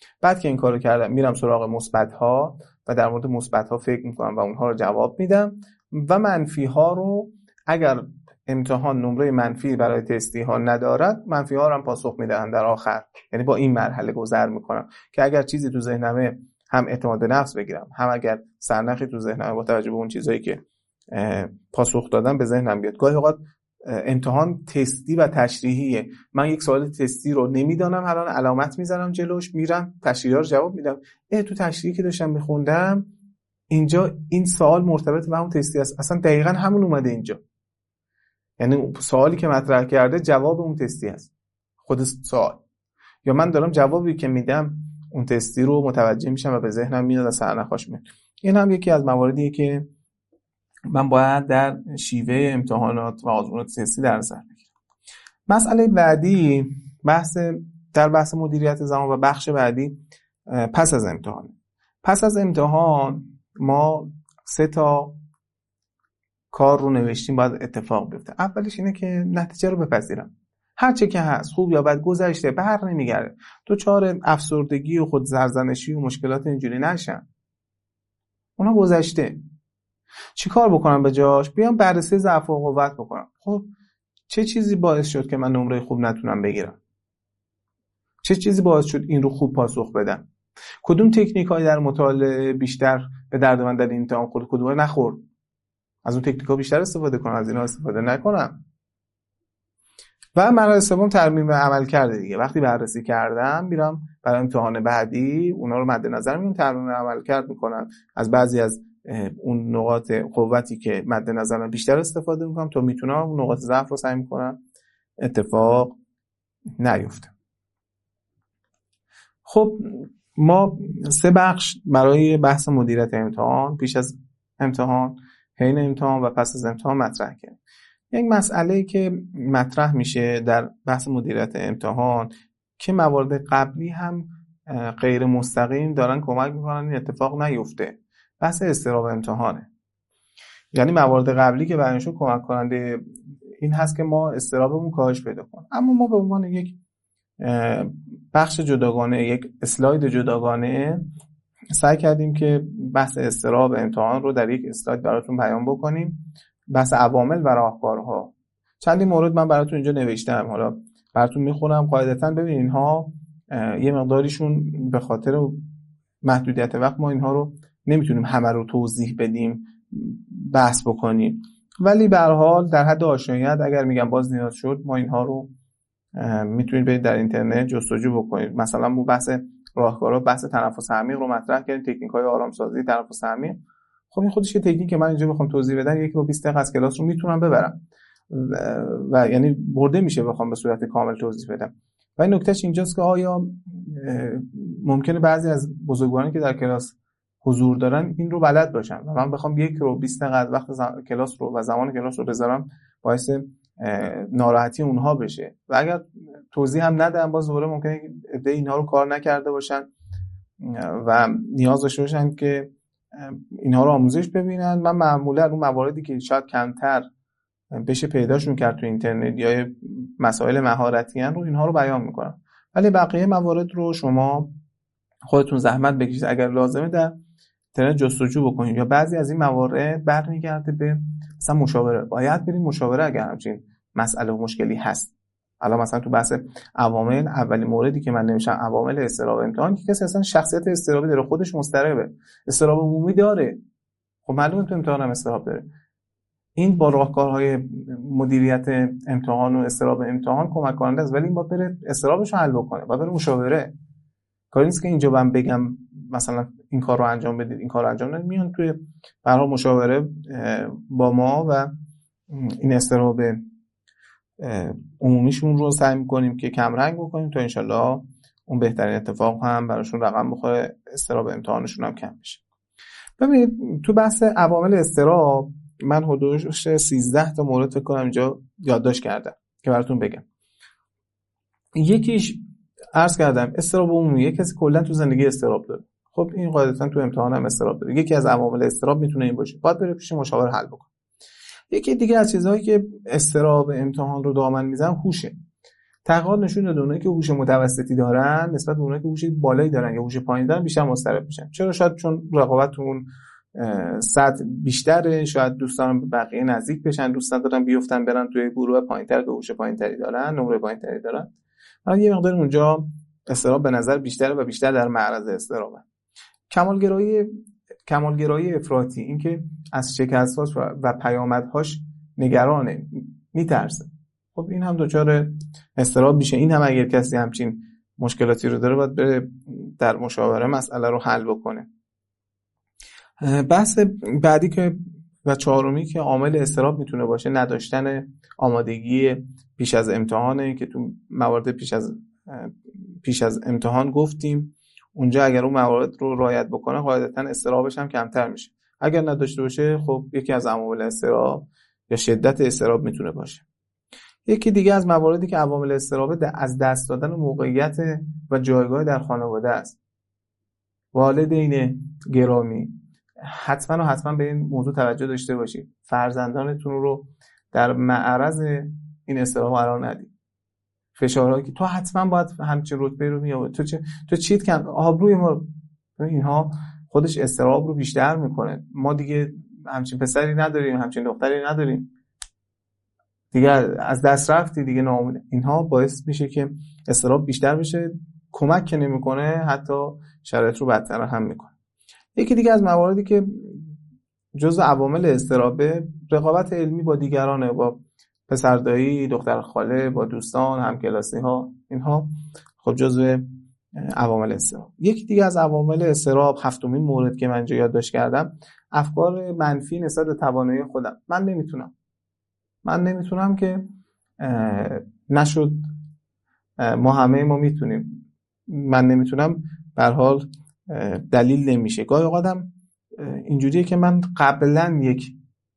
بعد که این کارو کردم میرم سراغ مثبت‌ها و در مورد مثبت‌ها فکر میکنم و اونها رو جواب میدم و منفی ها رو اگر امتحان نمره منفی برای تستی ها ندارد منفی ها رو هم پاسخ میدن در آخر. یعنی با این مرحله گذر میکنم که اگر چیزی تو ذهنمه هم اعتماد نفس بگیرم، هم اگر سرنخی تو ذهنمه با توجه به اون چیزایی که پاسخ دادم به ذهنم بیاد. گاهی اوقات امتحان تستی و تشریحیه، من یک سوال تستی رو نمیدانم الان علامت میزنم جلوش، میرم تشریحی رو جواب میدم. اه تو تشریحی که داشتم میخوندم اینجا این سوال مرتبط به همون تستی است، اصلا دقیقاً همون اومده اینجا. یعنی سوالی که مطرح کرده جواب اون تستی است خود سوال، یا من دارم جوابی که میدم اون تستی رو متوجه میشم و به ذهنم میاد و سرنخاش میاد. این هم یکی از مواردیه که من باید در شیوه امتحانات و آزمونات تستی در نظر بگیرم. مسئله بعدی بحث در بحث مدیریت زمان و بخش بعدی پس از امتحان. پس از امتحان ما سه تا کار رو نوشتیم باید اتفاق بیفته. اولیش اینه که نتیجه رو بپذیرم، هر چه که هست خوب یا بد گذشته، بر نمیگرده، دوچار افسردگی و خود سرزنشی و مشکلات اینجوری نشم، اونا گذشته. چی کار بکنم به جاش؟ بیام بررسی ضعف و قوت بکنم. خب چه چیزی باعث شد که من نمره خوب نتونم بگیرم؟ چه چیزی باعث شد این رو خوب پاسخ بدم؟ کدوم تکنیک‌های در مطالعه بیشتر به درد من در این امتحان خورد، کدوم نخورد؟ از اون تکنیک‌ها بیشتر استفاده کنم، از اینا استفاده نکنم. و مرحله سوم ترمیم عمل کرده دیگه. وقتی بررسی کردم میرم برای امتحان بعدی اونا رو مد نظر میگیرم، ترمیم عمل کرد میکنم، از بعضی از اون نقاط قوتی که مد نظرم بیشتر استفاده میکنم تا میتونم اون نقاط ضعف رو سعی میکنم اتفاق نیفته. خب ما سه بخش برای بحث مدیریت امتحان، پیش از امتحان، حین امتحان و پس از امتحان مطرح کردیم. یک مسئله‌ای که مطرح میشه در بحث مدیریت امتحان که موارد قبلی هم غیر مستقیم دارن کمک میکنن این اتفاق نیفته، بحث اضطراب امتحانه. یعنی موارد قبلی که برایشون کمک کننده این هست که ما اضطرابمون کاهش پیدا کنه، اما ما به عنوان یک بخش جداگانه، یک اسلاید جداگانه سعی کردیم که بحث اضطراب امتحان رو در یک اسلاید براتون بیان بکنیم. بحث عوامل و راهکارها، چندی مورد من براتون اینجا نوشتم، حالا براتون میخونم. قاعدتاً ببینید اینها یه مقداریشون به خاطر محدودیت وقت ما اینها رو نمیتونیم همه رو توضیح بدیم، بحث بکنیم، ولی به هر حال در حد آشناییت اگر میگم باز نیاز شد ما اینها رو میتونید برید در اینترنت جستجو بکنید. مثلا ما بحث راهکارها، بحث تنفس عمیق رو مطرح کردیم، تکنیک‌های آرامسازی تنفس عمیق. خب این خودش که تکنیک که من اینجا بخوام توضیح بدم یک رو بیست دقیقه از کلاس رو میتونم ببرم و, و یعنی برده میشه بخوام به صورت کامل توضیح بدم. و این نکتهش اینجاست که آیا ممکنه بعضی از بزرگوارانی که در کلاس حضور دارن این رو بلد باشن و من بخوام یک رو بیست دقیقه از وقت زم... کلاس رو و زمان کلاس رو بذارم باعث ناراحتی اونها بشه و اگر توضیح هم ندم باز دوباره ممکنه عده اینها رو کار نکرده باشن و نیاز داشته باشن که اینها رو آموزش ببینن. من معمولا اون مواردی که شاید کمتر بشه پیداشون کرد تو اینترنت یا مسائل مهارتی ان رو اینها رو بیان میکنم، ولی بقیه موارد رو شما خودتون زحمت بکشید اگر لازمه در اینترنت جستجو بکنید. یا بعضی از این موارد برمیگرده به مثلا مشاوره، باید برید مشاوره اگر همچین مسئله و مشکلی هست. الان مثلا تو بحث عوامل اولین موردی که من نمیشم عوامل اضطراب امتحان که کسی اصلا شخصیت اضطرابی داره، خودش مضطربه، اضطراب عمومی داره، خب معلومه تو امتحان هم اضطراب داره. این با راهکارهای مدیریت امتحان و اضطراب امتحان کمک کننده است، ولی این باید بره اضطرابش رو حل بکنه، باید بره مشاوره. کاری نیست که اینجا من بگم مثلا این کار رو انجام بدید این کار رو انجام ندید، میان توی به هر حال مشاوره با ما و این اضطراب عمومیشون رو سعی می‌کنیم که کم رنگ بکنیم تا انشالله اون بهترین اتفاق هم براشون رقم بخوره، اضطراب امتحانشون هم کم بشه. ببینید تو بحث عوامل اضطراب من حدود سیزده تا مورد فکر کنم اینجا یادداشت کردم که براتون بگم. یکیش عرض کردم اضطراب عمومی، کسی کلا تو زندگی اضطراب داره، خب این قاعدتا تو امتحان هم اضطراب داره، یکی از عوامل اضطراب میتونه این باشه، باید بره پیش مشاور حل بکنه. یکی دیگه از چیزهایی که اضطراب امتحان رو دامن میزنه هوشه. تحقیقات نشون داده اونایی که هوش متوسطی دارن نسبت به اونایی که هوش بالایی دارن یا هوش پایین دارن بیشتر مضطرب میشن. چرا؟ شاید چون رقابت تو اون سطح بیشتره، شاید دوستان به بقیه نزدیک بشن، دوست ندارن بیفتن برن توی گروه پایینتر که هوش پایینتری دارن، نمره پایینتری دارن. حالا یه مقدار اونجا اضطراب به نظر بیشتره و بیشتر در معرض اضطرابه. کمالگرایی کمالگرایی افراطی، اینکه از شکست‌هاش و پیامدهاش نگرانه، میترسه، خب این هم دچار اضطراب میشه. این هم اگر کسی همچین مشکلاتی رو داره باید بره در مشاوره مسئله رو حل بکنه. بحث بعدی که و چهارمی که عامل اضطراب میتونه باشه نداشتن آمادگی پیش از امتحانه، که تو موارد پیش از پیش از امتحان گفتیم اونجا اگر اون موارد رو رعایت بکنه قاعدتاً اضطرابش هم کمتر میشه. اگر نداشته باشه خب یکی از عوامل اضطراب یا شدت اضطراب میتونه باشه. یکی دیگه از مواردی که عوامل اضطراب از دست دادن موقعیت و جایگاه در خانواده است. والدین گرامی حتما و حتما به این موضوع توجه داشته باشید. فرزندانتون رو در معرض این اضطراب قرار ندید. فشارهایی که تو حتما باید همچین رتبه رو میاره، تو چه تو چیت کن آبروی ما، اینها خودش اضطراب رو بیشتر میکنه. ما دیگه همچین پسری نداریم، همچین دختری نداریم، دیگه از دست رفتی، دیگه ناامید. اینها باعث میشه که اضطراب بیشتر بشه، کمک که نمیکنه حتی شرایط رو بدتر هم میکنه. یکی دیگه از مواردی که جزو عوامل اضطرابه رقابت علمی با دیگرانه، با پسردایی، دختر خاله، با دوستان، همکلاسی ها، اینها خب جزو عوامل اضطراب. یکی دیگه از عوامل اضطراب، هفتمین مورد که من اینجا یادداشت کردم، افکار منفی نسبت به توانایی خودم. من نمیتونم من نمیتونم که نشد، ما همه ما میتونیم. من نمیتونم به هر حال دلیل نمیشه. گاهی اوقاتم اینجوریه که من قبلا یک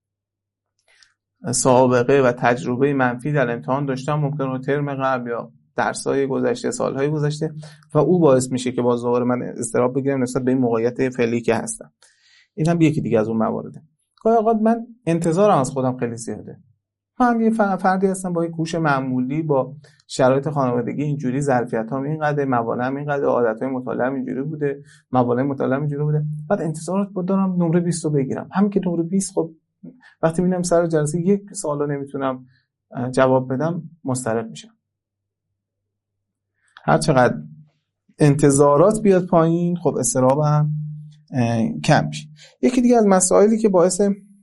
سابقه و تجربه منفی در امتحان داشتم، ممکنه ترم قبل یا درس‌های گذشته، سال‌های گذشته، و او باعث میشه که باز دوباره من اضطراب بگیرم نسبت به این موقعیت فعلی که هستم. این هم یکی دیگه از اون موارده. گاهی اوقات من انتظارم از خودم خیلی زیاده. من یه فردی هستم با یک هوش معمولی، با شرایط خانوادگی اینجوری، ظرفیتام اینقدر، موانعم اینقدر، عادت‌های مطالعه‌ام اینجوری بوده، موانع مطالعه‌ام اینجوری بوده، بعد انتظارات بود دارم نمره بیست رو بگیرم. همین که نمره بیست، خب وقتی میبینم سر جلسه یک سوالو نمیتونم جواب بدم مضطرب میشم. هر چقدر انتظارات بیاد پایین خب اضطرابم کم میشه. یکی دیگه از مسائلی که باعث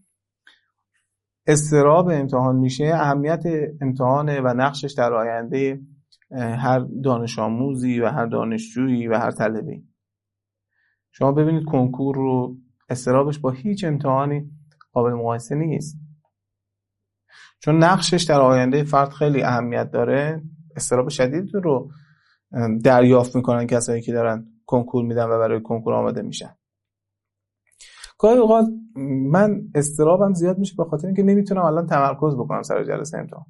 اضطراب امتحان میشه اهمیت امتحان و نقشش در آینده هر دانش آموزی و هر دانشجویی و هر طالبی. شما ببینید کنکور رو اضطرابش با هیچ امتحانی قابل مقایسه نیست، چون نقشش در آینده فرد خیلی اهمیت داره. اضطراب شدید رو دریافت میکنن کسایی که دارن کنکور میدن و برای کنکور آماده میشن. گاهی اوقات من اضطرابم زیاد میشه به خاطر اینکه نمیتونم الان تمرکز بکنم سر جلسه امتحان.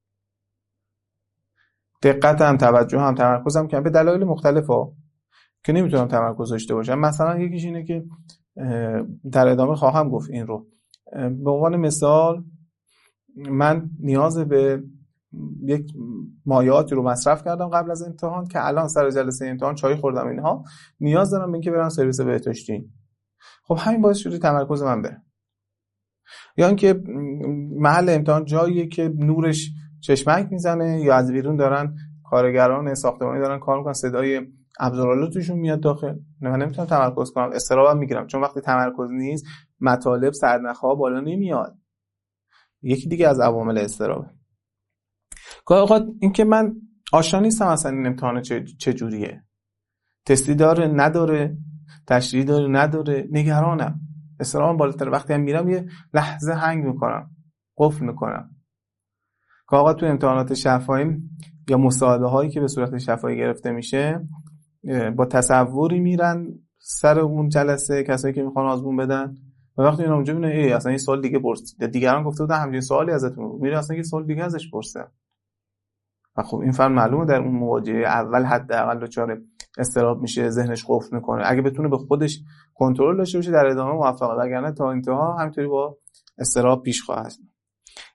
دقتم، توجهم، تمرکزم کم به دلایل مختلفه که نمیتونم تمرکز داشته باشم. مثلا یکیش اینه که در ادامه خواهم گفت این رو. به عنوان مثال من نیاز به یک مایعاتی رو مصرف کردم قبل از امتحان که الان سر جلسه امتحان چای خوردم، اینها نیاز دارم به اینکه برم سرویس بهداشتی. خب همین باعث شده تمرکز من بره. یا اینکه محل امتحان جاییه که نورش چشمک میزنه یا از بیرون دارن کارگران ساختمانی دارن کار میکنن، صدای ابزارآلاتشون میاد داخل، من نمیتونم تمرکز کنم، اضطرابم میگیرم، چون وقتی تمرکز نیست مطالب سرنخ‌ها بالا نمیاد. یکی دیگه از عوامل اضطرابه. گاهی اوقات اینکه من آشنا نیستم اصلا این امتحان چه چه جوریه، تستی داره نداره، تشریح داره نداره، نگرانم، اضطرابم بالاتر. وقتی هم میرم یه لحظه هنگ میکنم، قفل میکنم. گاهی اوقات تو امتحانات شفاهی یا مصاحبه هایی که به صورت شفاهی گرفته میشه با تصوری میرن سر اون جلسه کسایی که میخوان آزمون بدن و وقتی اینا اونجا میبینن ای اصلا یه سوال دیگه پرسید، دیگران گفته بودن همین سوالی ازتون، میره اصلا یه سوال دیگه ازش پرسه. و خب این فرد معلومه در اون مواجهه اول حداقل دچار اضطراب میشه، ذهنش قفل میکنه. اگه بتونه به خودش کنترل داشته باشه در ادامه موفقه، وگرنه تا انتها همینطوری با اضطراب پیش خواهد.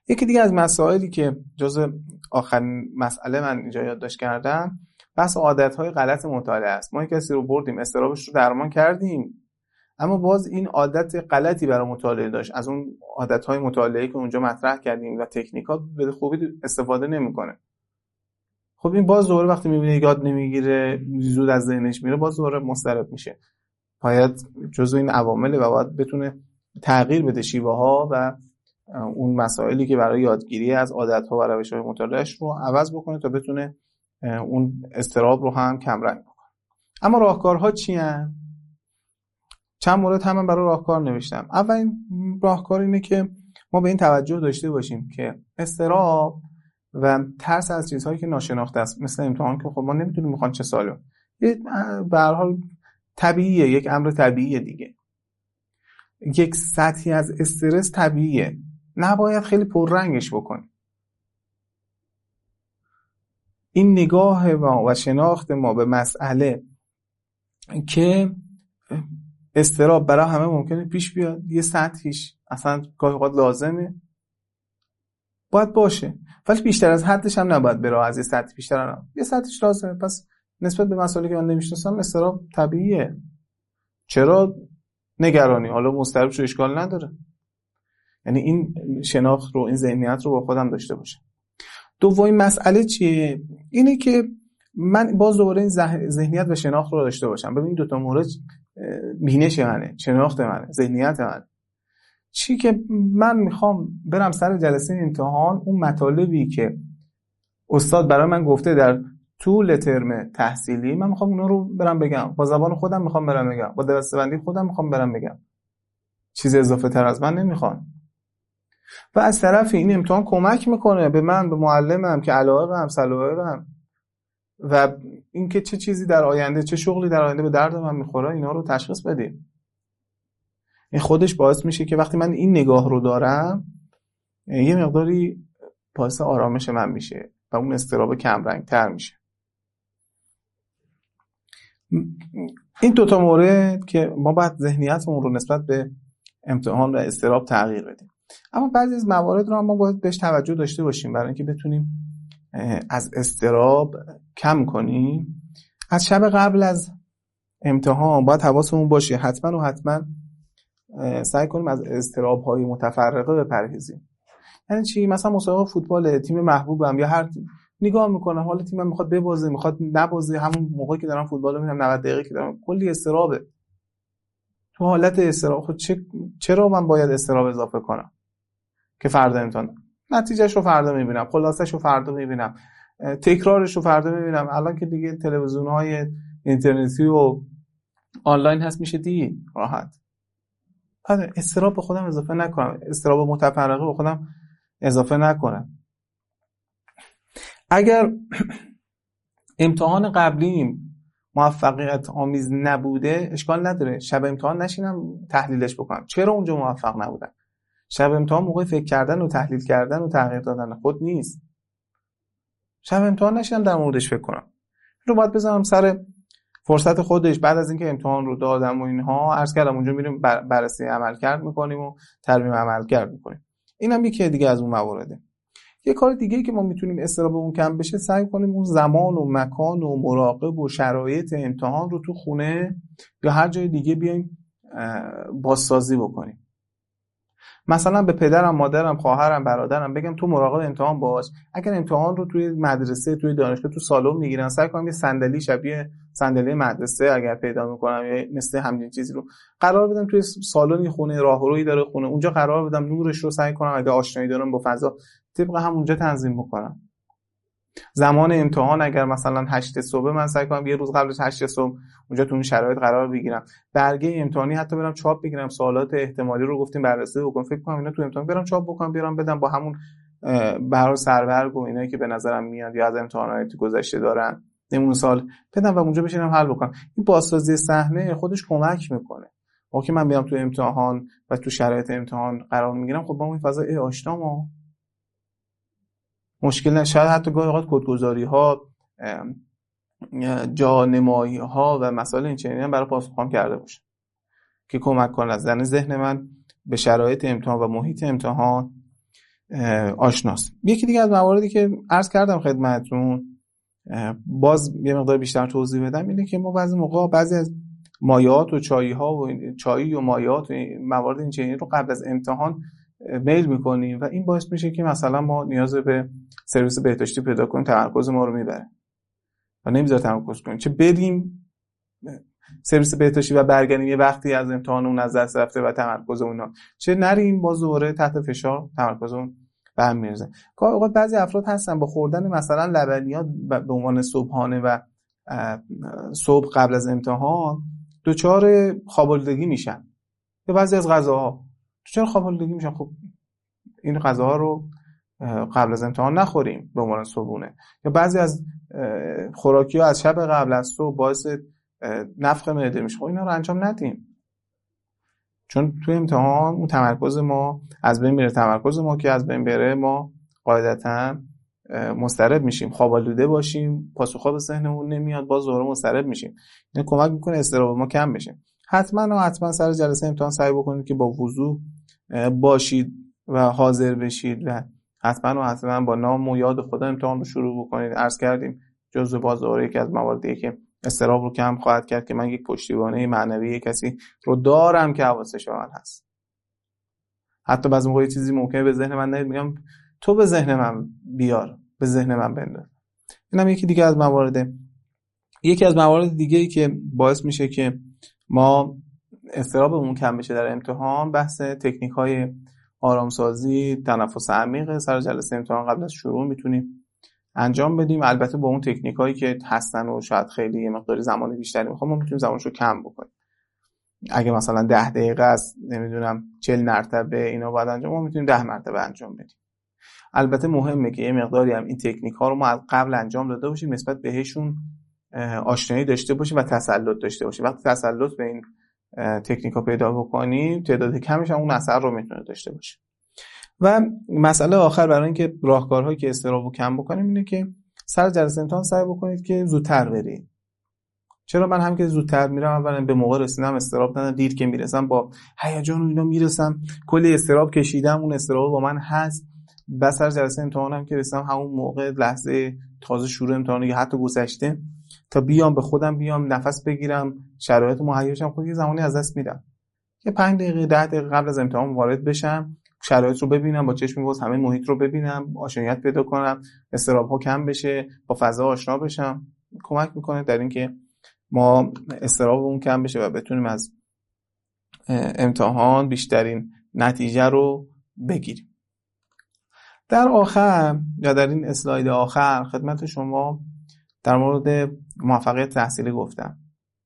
یکی دیگه از مسائلی که جزء آخرین مسئله من اینجا یادداشت کردم بحث عادت‌های غلط مطالعه است. ما کسی رو بردیم اضطرابش رو درمان کردیم، اما باز این عادت غلطی برای مطالعه داشت، از اون عادت‌های مطالعه‌ای که اونجا مطرح کردیم و تکنیک‌ها به خوبی استفاده نمی‌کنه. خب این باز دوباره وقتی می‌بینه یاد نمیگیره، زود از ذهنش میره، باز دوباره مضطرب میشه. باید جزء این عوامل و باید بتونه تغییر بده شیوه‌ها و اون مسائلی که برای یادگیری از عادت‌ها و روش‌های مطالعه‌اش رو عوض بکنه تا بتونه اون اضطراب رو هم کمرنگ بکنه. اما راهکارها چی هستن؟ چند مورد هم من برای راهکار نوشتم. اولین راهکار اینه که ما به این توجه داشته باشیم که اضطراب و ترس از چیزهایی که ناشناخته است، مثل امتحان که خب ما نمی‌دونیم میخوان چه سوالی، به هر حال طبیعیه، یک امر طبیعیه دیگه. یک سطحی از استرس طبیعیه، نباید خیلی پررنگش بکنیم. این نگاه ما و شناخت ما به مسئله که اضطراب برای همه ممکنه پیش بیاد، یه سطحیش اصلا گاهی اوقات لازمه، باید باشه، ولی بیشتر از حدش هم نباید بره، از یه سطح بیشتر هم یه سطحش لازمه. پس نسبت به مسائلی که من نمیشناسم اضطراب طبیعیه، چرا نگرانی؟ حالا مضطرب شو اشکال نداره. یعنی این شناخت رو، این ذهنیت رو با خودم داشته باشم. دومین مسئله چیه؟ اینه که من باز دوباره این ذهنیت و شناخت رو داشته باشم. ببین دو تا مورد بینش منه، شناخت منه، ذهنیت منه. چی که من میخوام برم سر جلسه امتحان، اون مطالبی که استاد برای من گفته در طول ترم تحصیلی، من میخوام اونا رو برم بگم، با زبان خودم میخوام برم بگم، با دستبندی خودم میخوام برم بگم، چیز اضافه تر از من نمیخوام. و از طرف این امتحان کمک میکنه به من، به معلمم که علاقه‌ام، سلاحقم و اینکه چه چیزی در آینده، چه شغلی در آینده به درد من میخوره، اینا رو تشخیص بدیم. این خودش باعث میشه که وقتی من این نگاه رو دارم، یه مقداری باعث آرامش من میشه و اون اضطراب کم رنگ تر میشه. این دوتا مورد که ما باید ذهنیتمون رو نسبت به امتحان و اضطراب تغییر بدیم. اما بعضی از موارد رو هم ما باید بهش توجه داشته باشیم برای اینکه بتونیم از اضطراب کم کنیم. از شب قبل از امتحان باید حواسمون باشه حتما و حتما سعی کنیم از اضطراب‌های متفرقه بپرهیزیم. یعنی چی؟ مثلا مسابقه فوتبال، تیم محبوبم یا هر تیم، نگاه میکنم حالا تیمم میخواد ببازه، میخواد نبازه، همون موقعی که دارم فوتبال میبینم نود دقیقه که دارم کلی اضطرابه. تو حالت اضطراب خود چه چرا من باید اضطراب اضافه کنم که فردا امتحان، نتیجهش رو فردا میبینم، خلاصش رو فردا میبینم، تکرارش رو فردا میبینم. الان که دیگه تلویزیون‌های اینترنتی و آنلاین هست، میشه دید راحت. پس اضطراب به خودم اضافه نکنم، اضطراب متفرقه به خودم اضافه نکنم. اگر امتحان قبلیم موفقیت آمیز نبوده، اشکال نداره، شب امتحان نشینم تحلیلش بکنم چرا اونجا موفق نبودم. شب امتحان موقع فکر کردن و تحلیل کردن و تغییر دادن خود نیست. شب امتحان نشینم در موردش فکر کنم، رو باید بذارم سر فرصت خودش. بعد از اینکه امتحان رو دادم و اینها، عرض کردم اونجا میریم بررسی عملکرد میکنیم و ترمیم عملکرد میکنیم. اینم یکی دیگه از اون موارده. یه کار دیگه که ما میتونیم اضطرابمون کم بشه، سعی کنیم اون زمان و مکان و مراقب و شرایط امتحان رو تو خونه یا هر جای دیگه بیایم بازسازی بکنیم. مثلا به پدرم، مادرم، خواهرم، برادرم بگم تو مراقب امتحان باش. اگر امتحان رو توی مدرسه، توی دانشگاه، تو سالن میگیرن، سعی کنم یه صندلی شبیه صندلی مدرسه اگر پیدا میکنم یا مثل همین چیزی رو قرار بدم توی سالن خونه، راهرویی داره خونه، اونجا قرار بدم، نورش رو سعی کنم اگه آشنایی دارم با فضا طبق همونجا تنظیم بکنم. زمان امتحان اگر مثلا هشت صبح، من سعی کنم یه روز قبلش هشت صبح اونجا تو اون شرایط قرار بگیرم. برگه امتحانی حتی برم چاپ بگیرم، سوالات احتمالی رو گفتیم بررسی بکنم، فکر کنم اینا تو امتحان برم چاپ بکنم بیارم بدم با همون برای سربرگ و اینایی که به نظرم میاد یا از امتحانات گذشته دارن نمونه سال بدم و اونجا بشینم حل بکنم. این بازسازی صحنه خودش کمک میکنه. وقتی من بیام تو امتحان و تو شرایط امتحان قرار میگیرم، خب با اون فضا آشنام، مشکل نه. شاید حتی گاهی اوقات کدگذاری ها، جانمایی ها و مسائل این چنینی هم برای پاسخگویی کرده باشه که کمک کنه از ذهن من به شرایط امتحان و محیط امتحان آشناست. یکی دیگه از مواردی که عرض کردم خدمتتون، باز یه مقدار بیشتر توضیح بدم، اینه که ما بعضی موقع بعضی از مایعات و چایی ها و چایی و مایعات و موارد این چنینی رو قبل از امتحان میل میکنیم و این باعث میشه که مثلا ما نیاز به سرویس بهداشتی پیدا کنیم، تمرکز ما رو میبره و نمیذاره تمرکز کنیم. چه بریم سرویس بهداشتی و برگردیم یه وقتی از امتحان اون از دست رفته و تمرکز اونا، چه نریم باز دوباره تحت فشار تمرکز اون به هم میرزه. گاهی اوقات بعضی افراد هستن با خوردن مثلا لبنیات به عنوان صبحانه و صبح قبل از امتحان دچار خواب‌آلودگی میشن، یا بعضی از غذاها دچار خواب‌آلودگی میشن. خب این غذاها رو قبل از امتحان نخوریم به عنوان صبحونه. یا بعضی از خوراکی‌ها از شب قبل از صبح باعث نفخ معده میشه. خب اینا رو انجام ندیم، چون توی امتحان اون تمرکز ما از بین میره. تمرکز ما که از بین بره ما قاعدتاً مضطرب میشیم، خواب‌آلوده باشیم، پاسخ‌ها به ذهنمون نمیاد، باز دوباره مضطرب میشیم. این کمک میکنه اضطراب ما کم بشه. حتما و حتما سر جلسه امتحان سعی بکنید که با وضوح باشید و حاضر بشید و حتما و حتما با نام و یاد خدا امتحان رو شروع بکنید. عرض کردیم جزء باز دوباره یکی از مواردیه که اضطراب رو کم خواهد کرد که من یک پشتیبانی معنوی کسی رو دارم که حواسش به من هست. حتی بعضی موقع چیزی ممکنه به ذهن من نیاد، میگم تو به ذهن من بیار، به ذهن من بنداز. اینم یکی دیگه از موارده. یکی از موارد دیگه‌ای که باعث میشه که ما اضطرابمون کم بشه در امتحان، بحث تکنیک‌های آرامسازی، تنفس عمیق سر جلسه امتحان قبل از شروع میتونیم انجام بدیم. البته با اون تکنیکایی که هستن و شاید خیلی یه مقداری زمان بیشتری میخوام، ما میتونیم زمانشو کم بکنیم. اگه مثلا ده دقیقه است، نمیدونم چهل مرتبه اینا باید انجام، ما میتونیم ده مرتبه انجام بدیم. البته مهمه که یه مقداری هم این تکنیک ها رو ما از قبل انجام داده باشیم، نسبت بهشون آشنایی داشته باشیم و تسلط داشته باشیم. وقتی تسلط به این تکنیک ها پیدا بکنیم، تعداد کمش هم اون اثر رو میتونه داشته باشه. و مسئله آخر برای اینکه راهکارهایی که اضطراب رو کم بکنیم اینه که سر جلسه امتحان سعی بکنید که زودتر برید. چرا من هم که زودتر میرم، اولا به موقع رسیدم، استراب ندارم، دیر که میرسم با هیجان و اینا میرسم، کلی استراب کشیدم، اون استراب با من هست. بس سر جلسه امتحانم که رسیدم، همون موقع لحظه تازه شروع امتحانی یا حتی گذشته، تا بیام به خودم بیام نفس بگیرم، شرایط مهیا شم، خود یه زمانی از دست میدم. یه پنج دقیقه ده دقیقه قبل از امتحان وارد بشم، شرایط رو ببینم، با چشم باز همه محیط رو ببینم، آشناییت پیدا کنم، استراب ها کم بشه، با فضا آشنا بشم، کمک میکنه در اینکه ما استرابمون کم بشه و بتونیم از امتحان بیشترین نتیجه رو بگیریم. در آخر یا در این اسلاید آخر خدمت شما در مورد موفقیت تحصیلی گفتم.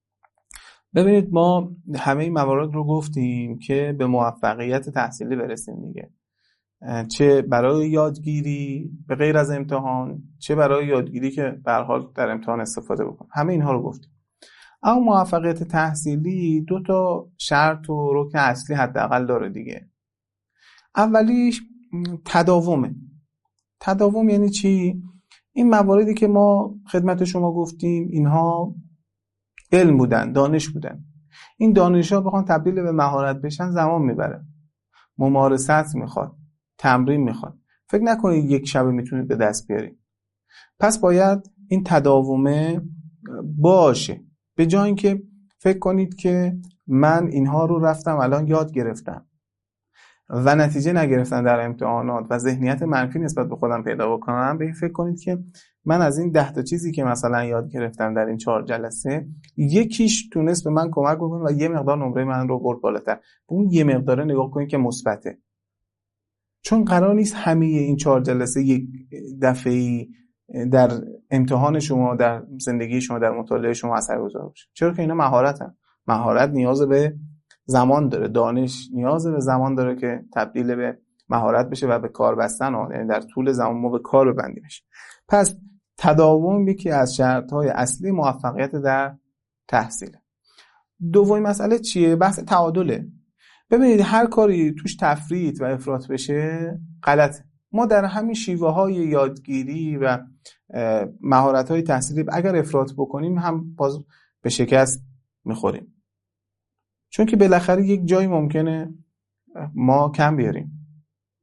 ببینید ما همه این موارد رو گفتیم که به موفقیت تحصیلی برسیم دیگه، چه برای یادگیری به غیر از امتحان، چه برای یادگیری که به هر حال در امتحان استفاده بکنیم. همه اینها رو گفتیم. اما موفقیت تحصیلی دو تا شرط و رکن اصلی حداقل داره دیگه. اولیش تداومه. تداوم یعنی چی؟ این مواردی که ما خدمت شما گفتیم اینها علم بودن، دانش بودن. این دانش‌ها بخوان تبدیل به مهارت بشن زمان میبره، ممارست میخواد، تمرین میخواد. فکر نکنید یک شب میتونید به دست بیارید. پس باید این تداومه باشه، به جای اینکه فکر کنید که من اینها رو رفتم الان یاد گرفتم و نتیجه نگرفتم در امتحانات و ذهنیت منفی نسبت به خودم پیدا بکنم، به این فکر کنید که من از این ده تا چیزی که مثلا یاد گرفتم در این چهار جلسه، یکیش تونست به من کمک بکنه و یه مقدار نمره من رو برد بالاتر. به اون یه مقداره نگاه کنید که مثبته. چون قرار نیست همه این چهار جلسه یک دفعه‌ای در امتحان شما، در زندگی شما، در مطالعه شما اثرگذار باشه. چرا که اینا مهارتن. مهارت نیاز به زمان داره، دانش نیاز به زمان داره که تبدیل به مهارت بشه و به کار بستن، یعنی در طول زمان ما به کار ببندیمش. پس تداوم یکی از شرط‌های اصلی موفقیت در تحصیل. دومین مسئله چیه؟ بحث تعادله. ببینید هر کاری توش تفریط و افراط بشه غلطه. ما در همین شیوه‌های یادگیری و مهارت‌های تحصیلی اگر افراط بکنیم هم باز به شکست می‌خوریم. چون که بالاخره یک جایی ممکنه ما کم بیاریم.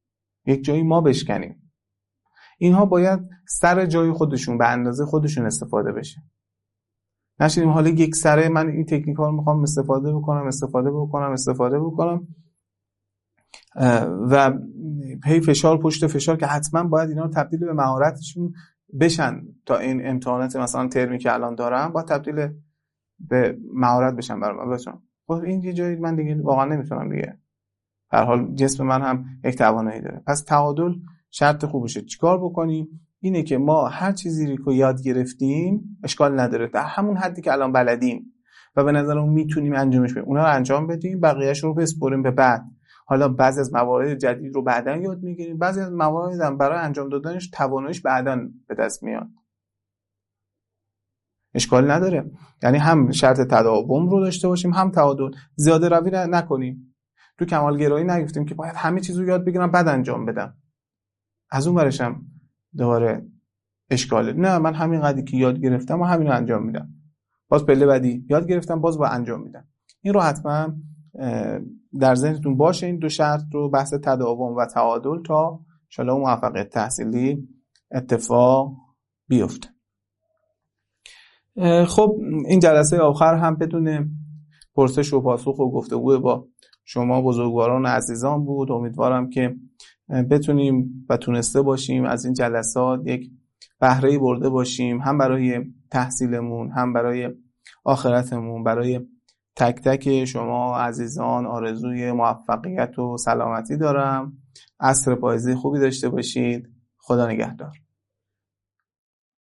یک جایی ما بشکنیم. اینها باید سر جای خودشون به اندازه خودشون استفاده بشه. نشینیم حالا یک سره من این تکنیک ها رو میخوام استفاده بکنم استفاده بکنم استفاده بکنم و هی فشار پشت فشار که حتما باید اینا رو تبدیل به مهارتشون بشن تا این امتحانات مثلا ترمی که الان دارم باید تبدیل به مهارت بشن برام بتونم. خب این یه جایی من دیگه واقعا نمیتونم دیگه. به هر حال جسم من هم یک توانایی داره. پس تعادل شرط خوبشه. چیکار بکنیم؟ اینه که ما هر چیزی رو یاد گرفتیم اشکال نداره در همون حدی که الان بلدیم و به نظرمون میتونیم انجامش بدیم اونا رو انجام بدیم، بقیه‌اش رو بسپریم به بعد. حالا بعضی از موارد جدید رو بعداً یاد میگیریم، بعضی از موارد هم برای انجام دادنش تواناییش بعداً به دست میاد. اشکال نداره. یعنی هم شرط تداوم رو داشته باشیم هم تعادل. زیاده روی نکنیم. تو کمالگرایی نگفتیم که باید همه چیز رو یاد بگیرم بعد انجام بدم. از اون ورشم دوباره اشکاله. نه من همین قدری که یاد گرفتم و همین رو انجام میدم. باز پله بعدی یاد گرفتم باز با انجام میدم. این رو حتما در ذهنتون باشه، این دو شرط رو، بحث تداوم و تعادل، تا ان شاءالله موفقیت تحصیلی اتفاق بیفته. خب این جلسه آخر هم بدون پرسش و پاسخ و گفتگو با شما بزرگواران عزیزان بود. امیدوارم که بتونیم و تونسته باشیم از این جلسات یک بهره‌ای برده باشیم، هم برای تحصیلمون هم برای آخرتمون. برای تک تک شما عزیزان آرزوی موفقیت و سلامتی دارم. عصر پاییزی خوبی داشته باشید. خدا نگهدار.